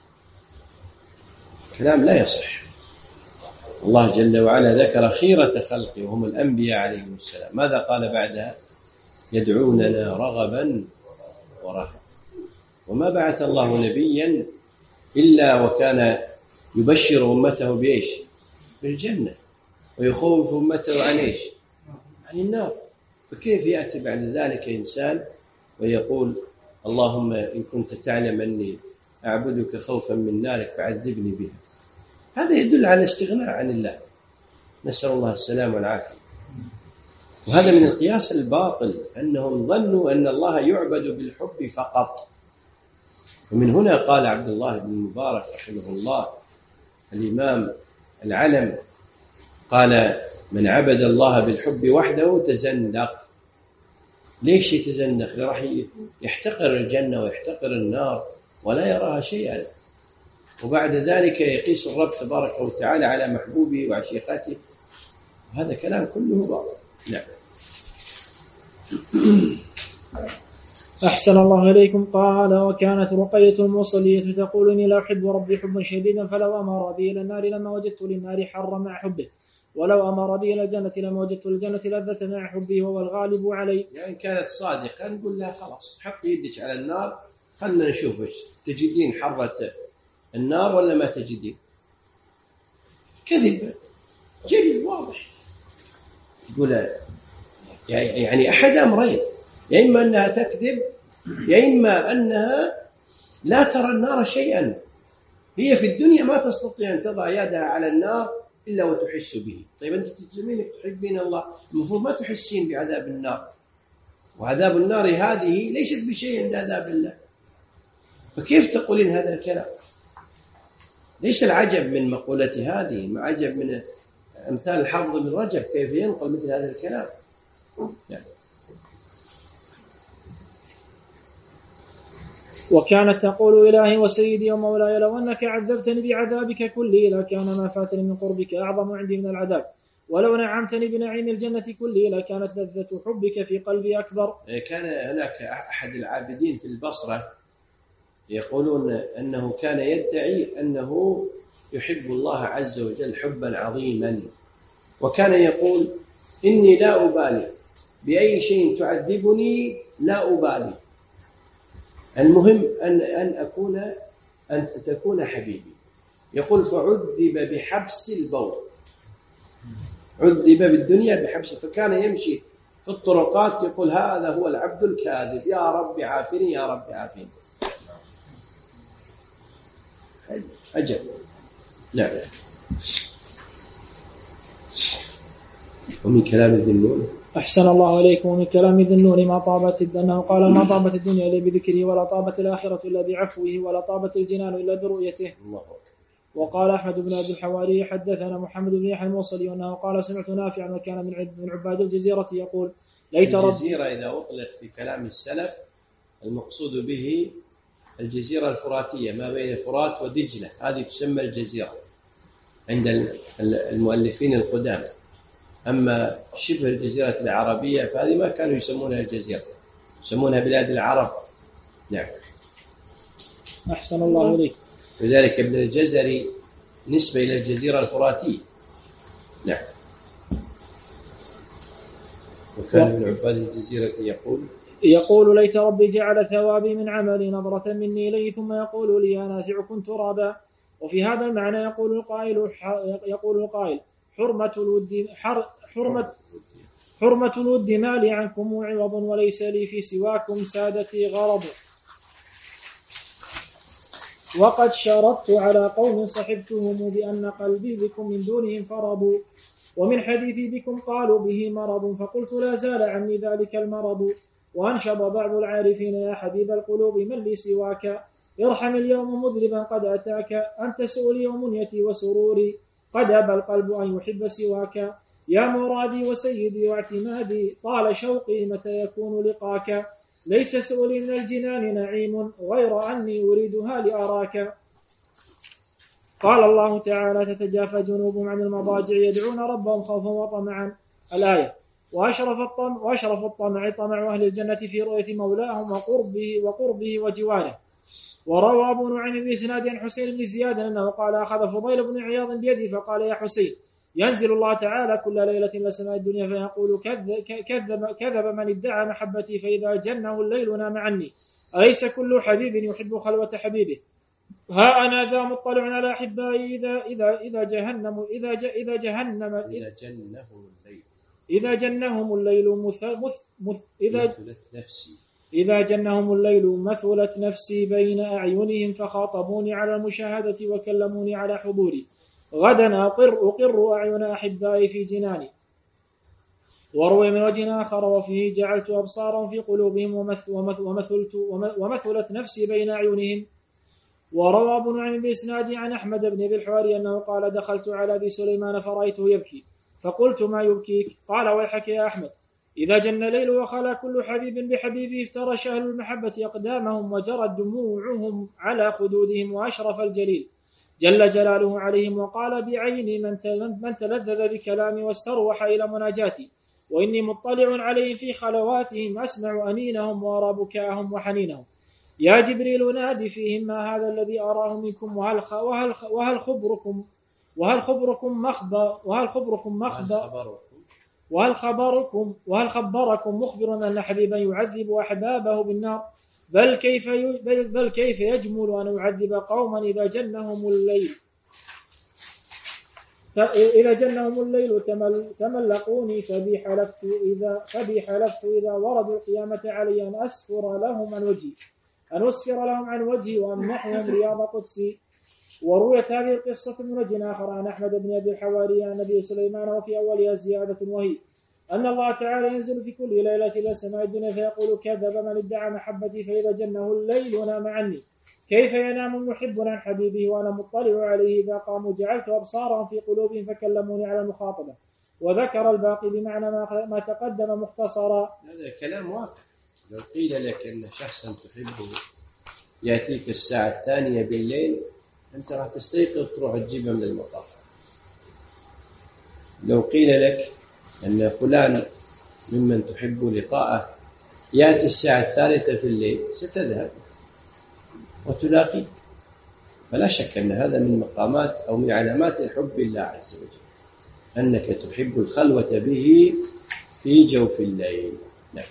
كلام لا يصح. الله جل وعلا ذكر خيرة خلقه وهم الأنبياء عليهم السلام، ماذا قال بعدها؟ يدعوننا رغبا ورهبا. وما بعث الله نبيا إلا وكان يبشر أمته بإيش؟ بالجنة، ويخوف أمته عن إيش؟ عن النار. فكيف يأتي بعد ذلك إنسان ويقول: اللهم إن كنت تعلم أني أعبدك خوفا من نارك فعذبني بها؟ هذا يدل على استغناء عن الله، نسأل الله السلام والعافية. وهذا من القياس الباطل، أنهم ظنوا أن الله يعبد بالحب فقط. ومن هنا قال عبد الله بن المبارك رحمه الله الإمام العلم، قال: من عبد الله بالحب وحده تزندق. ليش يتزندق؟ راح يحتقر الجنة ويحتقر النار ولا يراها شيئا، وبعد ذلك يقيس الرب تبارك وتعالى على محبوبه وعشيقته. هذا كلام كله باطل. نعم. أحسن الله إليكم. قال: وكانت رقية المصلية تقول: إني لا أحب ربي حبا شديدا، فلو أمر بي إلى النار لما وجدت للنار حرا مع حبه، ولو أمر بي إلى الجنة لما وجدت للجنة لذة مع حبه، وهو الغالب علي. يعني كانت صادقة نقول لها: خلاص حط يدك على النار، خلنا نشوف إيش تجدين، حرة النار ولا ما تجدين؟ كذب جلي واضح. يقول يعني أحد أمرين: يا إما أنها تكذب، يا إما أنها لا ترى النار شيئا. هي في الدنيا ما تستطيع أن تضع يدها على النار إلا وتحس به. طيب أنت تزعمين تحبين الله، المفروض ما تحسين بعذاب النار، وعذاب النار هذه ليست بشيء عند عذاب الله، فكيف تقولين هذا الكلام؟ ليس العجب من مقولة هذه، ما عجب من أمثال الحافظ بن رجب كيف ينقل مثل هذا الكلام يعني. وكانت تقول إلهي وسيدي ومولاي لو أنك عذبتني بعذابك كله لكان ما فاتني من قربك أعظم عندي من العذاب، ولو نعمتني بنعيم الجنة كله لكانت لذة حبك في قلبي أكبر. كان هناك أحد العابدين في البصرة يقولون أنه كان يدعي أنه يحب الله عز وجل حبا عظيما، وكان يقول إني لا أبالي بأي شيء تعذبني، لا أبالي، المهم أن تكون حبيبي. يقول فعذب بحبس البول، عذب بالدنيا بحبس، فكان يمشي في الطرقات يقول هذا هو العبد الكاذب، يا رب عافني يا رب عافني. أجل. نعم. ومن كلام ذي النون أحسن الله عليكم. ومن كلام ذي النون ما طابت، أنه قال ما طابت الدنيا إلا بذكره، ولا طابت الآخرة إلا بعفوه، ولا طابت الجنان إلا برؤيته. الله. وقال أحمد بن أبي الحواري حدثنا محمد بن يحيى الموصلي أنه قال سمعت نافعا وكان من عباد الجزيرة يقول ليت رب. الجزيرة إذا أطلق في كلام السلف المقصود به الجزيرة الفراتية ما بين فرات ودجلة، هذه تسمى الجزيرة عند المؤلفين القدامى. أما شبه الجزيرة العربية فهذه ما كانوا يسمونها الجزيرة، يسمونها بلاد العرب. نعم. أحسن الله عليك. لذلك ابن الجزري نسبة إلى الجزيرة الفراتية. نعم. وكان من عباد الجزيرة يقول ليت ربي جعل ثوابي من عملي نظرة مني إليه ثم يقول لي يا نافع كنت ترابا. وفي هذا المعنى يقول القائل حرمة الود مالي عنكم عوض وليس لي في سواكم سادتي غرض. وقد شرطت على قوم صحبتهم بأن قلبي بكم من دونهم فرضوا، ومن حديثي بكم قالوا به مرض، فقلت لا زال عني ذلك المرض. وأنشب بعض العارفين يا حبيب القلوب من لي سواك، ارحم اليوم مذنبا قد أتاك، أنت سؤلي ومنيتي وسروري، قد أبى القلب أن يحب سواك، يا مرادي وسيدي واعتمادي، طال شوقي متى يكون لقاك، ليس سؤلي من الجنان نعيم غير أني أريدها لأراك. قال الله تعالى تتجافى جنوبهم عن المضاجع يدعون ربهم خوفا وطمعا. الآية. وأشرف الطمع طمع أهل الجنة في رؤية مولاهم وقربه وجواره. وروى أبو نعيم بإسناد عن حسين بن زياد أنه قال أخذ فضيل بن عياض بيدي فقال يا حسين ينزل الله تعالى كل ليلة إلى سماء الدنيا فيقول كذب من ادعى محبتي فإذا جنه الليل نام عني، أليس كل حبيب يحب خلوة حبيبه؟ ها أنا ذا مطلع على أحبائي إذا جنهم الليل مثلت نفسي بين أعينهم فخاطبوني على المشاهدة وكلموني على حضوري، غدا أقر أعين أحبائي في جناني. وروي من وجه آخر وفيه جعلت أبصارهم في قلوبهم ومثلت نفسي بين أعينهم. وروى ابن نعيم بإسناد عن أحمد بن أبي الحواري أنه قال دخلت على أبي سليمان فرأيته يبكي فقلت ما يبكيك؟ قال ويحك يا أحمد إذا جن الليل وخلا كل حبيب بحبيبه افترش أهل المحبة أقدامهم وجرت دموعهم على خدودهم وأشرف الجليل جل جلاله عليهم وقال بعيني من تلذذ بكلامي واستروح إلى مناجاتي، وإني مطلع عليهم في خلواتهم أسمع أنينهم وأرى بكاءهم وحنينهم. يا جبريل نادي فيهم ما هذا الذي أراه منكم وهل خبركم مخبر أن حبيبا يعذب أحبابه بالنار، بل كيف يجمل أن يعذب قوما إذا جنهم الليل تملقوني فبي حلفت إذا وردوا القيامة علي أن أسفر لهم عن وجهي وأمنحهم رياض قدسي. ورويت هذه القصة من وجه آخر عن أحمد بن أبي الحواري عن نبي سليمان وفي أولها زيادة وهي أن الله تعالى ينزل في كل ليلة إلى سماء الدنيا فيقول كذب من ادعى محبتي فإذا جنه الليل نام عني، كيف ينام محب عن حبيبه وأنا مطلع عليه إذا قاموا جعلت أبصارهم في قلوبهم فكلموني على المخاطبة. وذكر الباقي بمعنى ما تقدم مختصرا. هذا كلام واقع. لو قيل لك أن شخصا تحبه يأتيك الساعة 2 بالليل، أنت راح تستيقظ تروح تجيبه من المطار. لو قيل لك أن فلان ممن تحب لقاءه يأتي الساعة 3 في الليل، ستذهب وتلاقيه. فلا شك أن هذا من مقامات أو من علامات الحب لله عز وجل، أنك تحب الخلوة به في جوف الليل. نعم.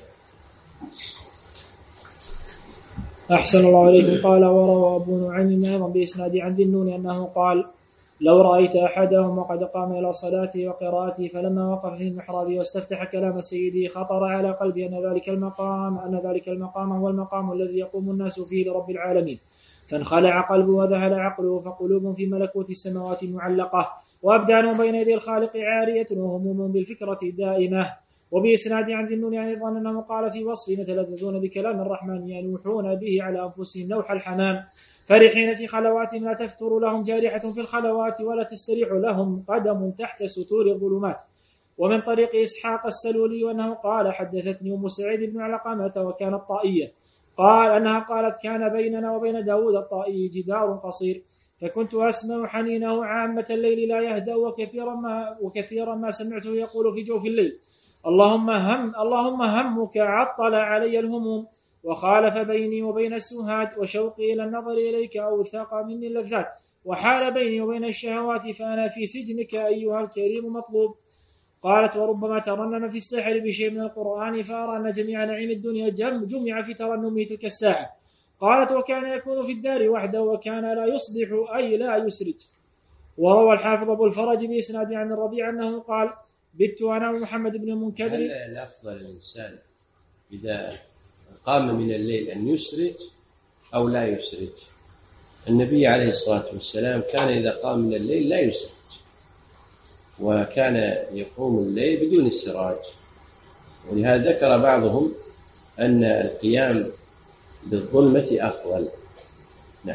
أحسن الله إليكم. قال وروى أبو نعيم أيضا بإسناد عن ذي النون أنه قال لو رأيت أحدهم وقد قام إلى صلاته وقراءته فلما وقف في المحراب واستفتح كلام سيده خطر على قلبي أن ذلك المقام هو المقام الذي يقوم الناس فيه لرب العالمين، فانخلع قلبه وذهل عقله، فقلوب في ملكوت السماوات معلقة، وأبدان بين يدي الخالق عارية، وهموم بالفكرة دائمة. وبإسناد عن ذي النون أيضا أنه قال في وصف يتلذذون بكلام الرحمن ينوحون به على أنفسهم نوح الحمام، فرحين في خلواتهم لا تفتر لهم جارحة في الخلوات ولا تستريح لهم قدم تحت ستور الظلمات. ومن طريق إسحاق السلولي أنه قال حدثتني أم سعيد بن علقمة وكانت طائية، قال أنها قالت كان بيننا وبين داود الطائي جدار قصير، فكنت أسمع حنينه عامة الليل لا يهدأ، وكثيرا ما سمعته يقول في جوف الليل اللهم همك عطل علي الهموم، وخالف بيني وبين السهاد، وشوقي إلى النظر إليك أوثق مني اللذات، وحال بيني وبين الشهوات، فأنا في سجنك أيها الكريم مطلوب. قالت وربما ترنم في السحر بشيء من القرآن فأرى أن جميع نعيم الدنيا جمع في ترنمه تلك الساعة. قالت وكان يكون في الدار وحده وكان لا يصبح أي لا يسرج. وروى الحافظ أبو الفرج بإسناد عن الربيع أنه قال بت أنا ومحمد بن المنكدر. هل الأفضل الإنسان إذا قام من الليل أن يسرج أو لا يسرج؟ النبي عليه الصلاة والسلام كان إذا قام من الليل لا يسرج، وكان يقوم الليل بدون السراج، ولهذا ذكر بعضهم أن القيام بالظلمة أفضل. نعم.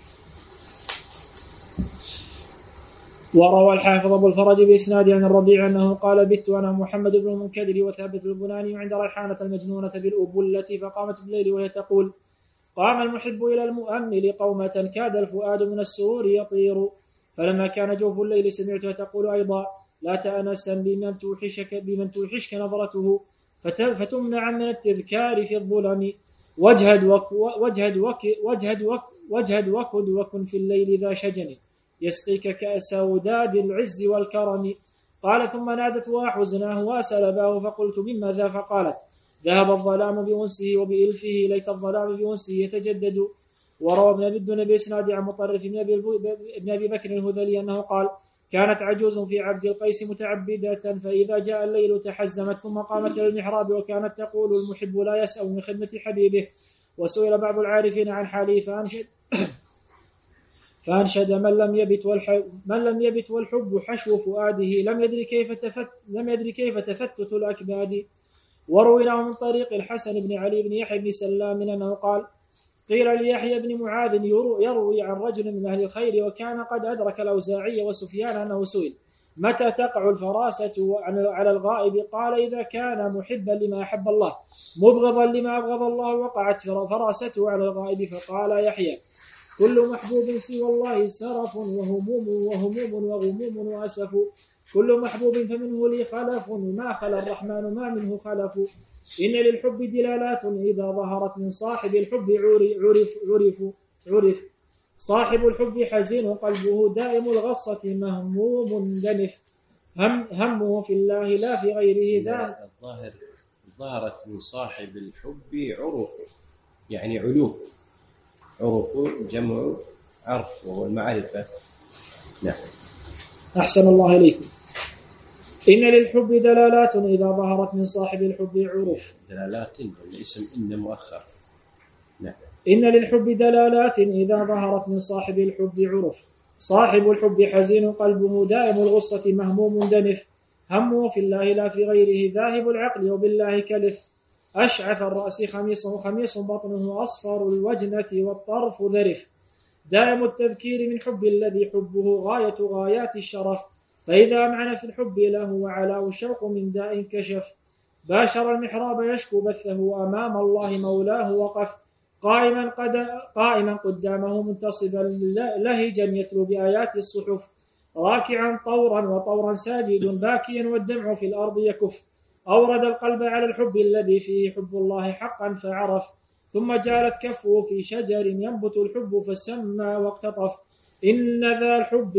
وروى الحافظ أبو الفرج بإسناد عن الربيع أنه قال بت أنا محمد بن المنكدر وثابت البناني عند ريحانة المجنونة بالأبلة، فقامت بالليل وهي تقول قام المحب إلى المؤمل قومة كاد الفؤاد من السرور يطير، فلما كان جوف الليل سمعتها تقول أيضا لا تأنسا بمن توحشك نظرته فتمنع من التذكار في الظلم، واجهد وكد وكن في الليل ذا شجن يسقيك كأس وداد العز والكرم. قال ثم نادت وحزناه وسلباه، فقلت مما ذا؟ فقالت ذهب الظلام بأنسه وبإلفه ليت الظلام بأنسه يتجدد. وروى ابن أبي الدنيا بإسناد عن مطرف بن أبي بكر الهذلي أنه قال كانت عجوز في عبد القيس متعبدة، فإذا جاء الليل تحزمت ثم قامت إلى المحراب، وكانت تقول المحب لا يسأو من خدمة حبيبه. وسئل بعض العارفين عن حاله فأنشد من لم يبت والحب حشو فؤاده لم يدري كيف تفتت الأكباد. وروي له من طريق الحسن بن علي بن يحيى بن سلام أنه قال قيل ليحيى بن معاذ يروي عن رجل من أهل الخير وكان قد أدرك الأوزاعي وسفيان أنه سئل متى تقع الفراسة على الغائب؟ قال إذا كان محبا لما أحب الله مبغضا لما أبغض الله وقعت فراسته على الغائب. فقال يحيى كل محبوب سوى الله سرف وهموم وأسف، كل محبوب فمنه لي خلف ما خلا الرحمن ما منه خلف، إن للحب دلالات إذا ظهرت من صاحب الحب عرف صاحب الحب حزين قلبه دائم الغصة مهموم دنف، همه في الله لا في غيره ذا. الظاهر ظهرت من صاحب الحب عرف، يعني علوم، عرف جمع عرف وهو المعرفة. نعم. أحسن الله إليكم. إن للحب دلالات إذا ظهرت من صاحب الحب عرف. دلالات الاسم إن مؤخر. نعم. إن للحب دلالات إذا ظهرت من صاحب الحب عرف، صاحب الحب حزين قلبه دائم الغصة مهموم دنف، همه في الله لا في غيره ذاهب العقل وبالله كلف، أشعث الرأس خميص بطنه أصفر الوجنة والطرف ذرف، دائم التذكير من حب الذي حبه غاية غايات الشرف، فإذا معنى في الحب له وعلاه الشوق من داء كشف، باشر المحراب يشكو بثه أمام الله مولاه وقف، قائما قدامه منتصبا لهجا يتلو بآيات الصحف، راكعا طورا وطورا ساجد باكيا والدمع في الأرض يكف. أورد القلب على الحب الذي فيه حب الله حقا فعرف، ثم جالت كفه في شجر ينبت الحب فسمى واقتطف. إن ذا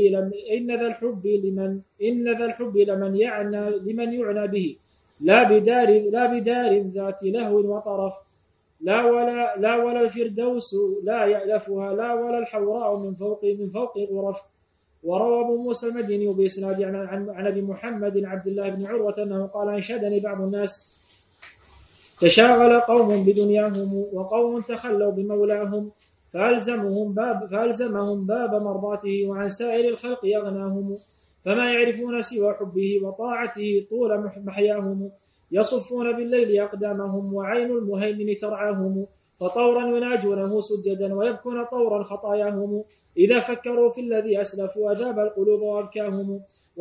الحب لمن يعنى به، لا بدار ذات لهو وطرف. لا ولا الفردوس لا يألفها، لا ولا الحوراء من فوق غرف. وروى أبو موسى المديني بإسناد عن أبي محمد عبد الله بن عروة أنه قال: أنشدني بعض الناس: تشاغل قوم بدنياهم وقوم تخلوا بمولاهم، فألزمهم باب مرضاته وعن سائر الخلق يغناهم، فما يعرفون سوى حبه وطاعته طول محياهم، يصفون بالليل أقدامهم وعين المهيمن ترعاهم، فطورا يناجونه سجدا ويبكون طورا خطاياهم، إذا فكروا في الذي أسلفوا أذاب القلوب وأبكاهم،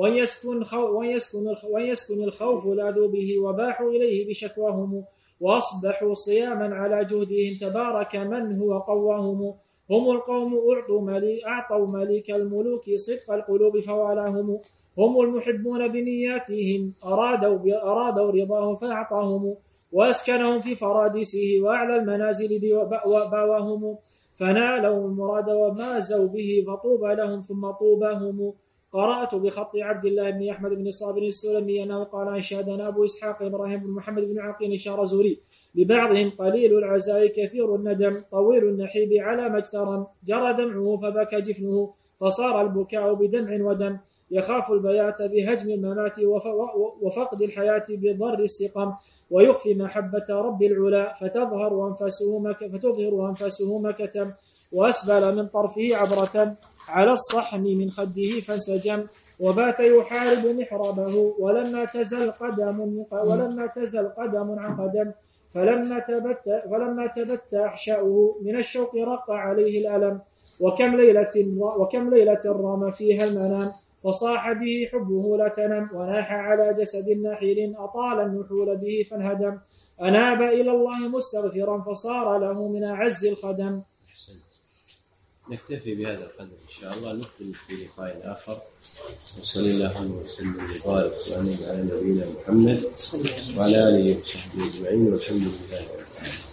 ويسكن الخوف لاذوا به وباحوا إليه بشكواهم، وأصبحوا صياما على جهدهم تبارك من هو قواهم. هم القوم أعطوا مليك الملوك صدق القلوب فوالاهم، هم المحبون بنياتهم أرادوا رضاه فأعطاهم، وأسكنهم في فرادسه وأعلى المنازل باواهم، فنالوا المراد ومازوا به فطوبى لهم ثم طوباهم. قرأت بخط عبد الله بن أحمد بن صابر السلمي أنه قال: أنشادنا أبو إسحاق إبراهيم بن محمد بن عقيل الشارزوري لبعضهم: قليل العزاء كثير الندم، طويل النحيب على ما اجترم، جرى دمعه فبكى جفنه، فصار البكاء بدمع ودم، يخاف البيات بهجم الممات وفقد الحياة بضر السقم، ويخفي محبة رب العلا فتظهر أنفاسه مكتم، وأسبل من طرفه عبرة على الصحن من خده فانسجم، وبات يحارب محرابه ولما تزل قدم عن قدم، فلما تبت أحشاؤه من الشوق رق عليه الألم، وكم ليلة رام فيها المنام، فصاح به حبه لا تنم، وناح على جسد نحيل أطال النحول به فانهدم، أناب إلى الله مستغفرا فصار له من أعز الخدم. نكتفي بهذا القدر إن شاء الله، نكمل في لقاء آخر. وصلى الله وسلم وبارك على نبينا محمد وعلى آله وصحبه أجمعين، والحمد لله رب العالمين.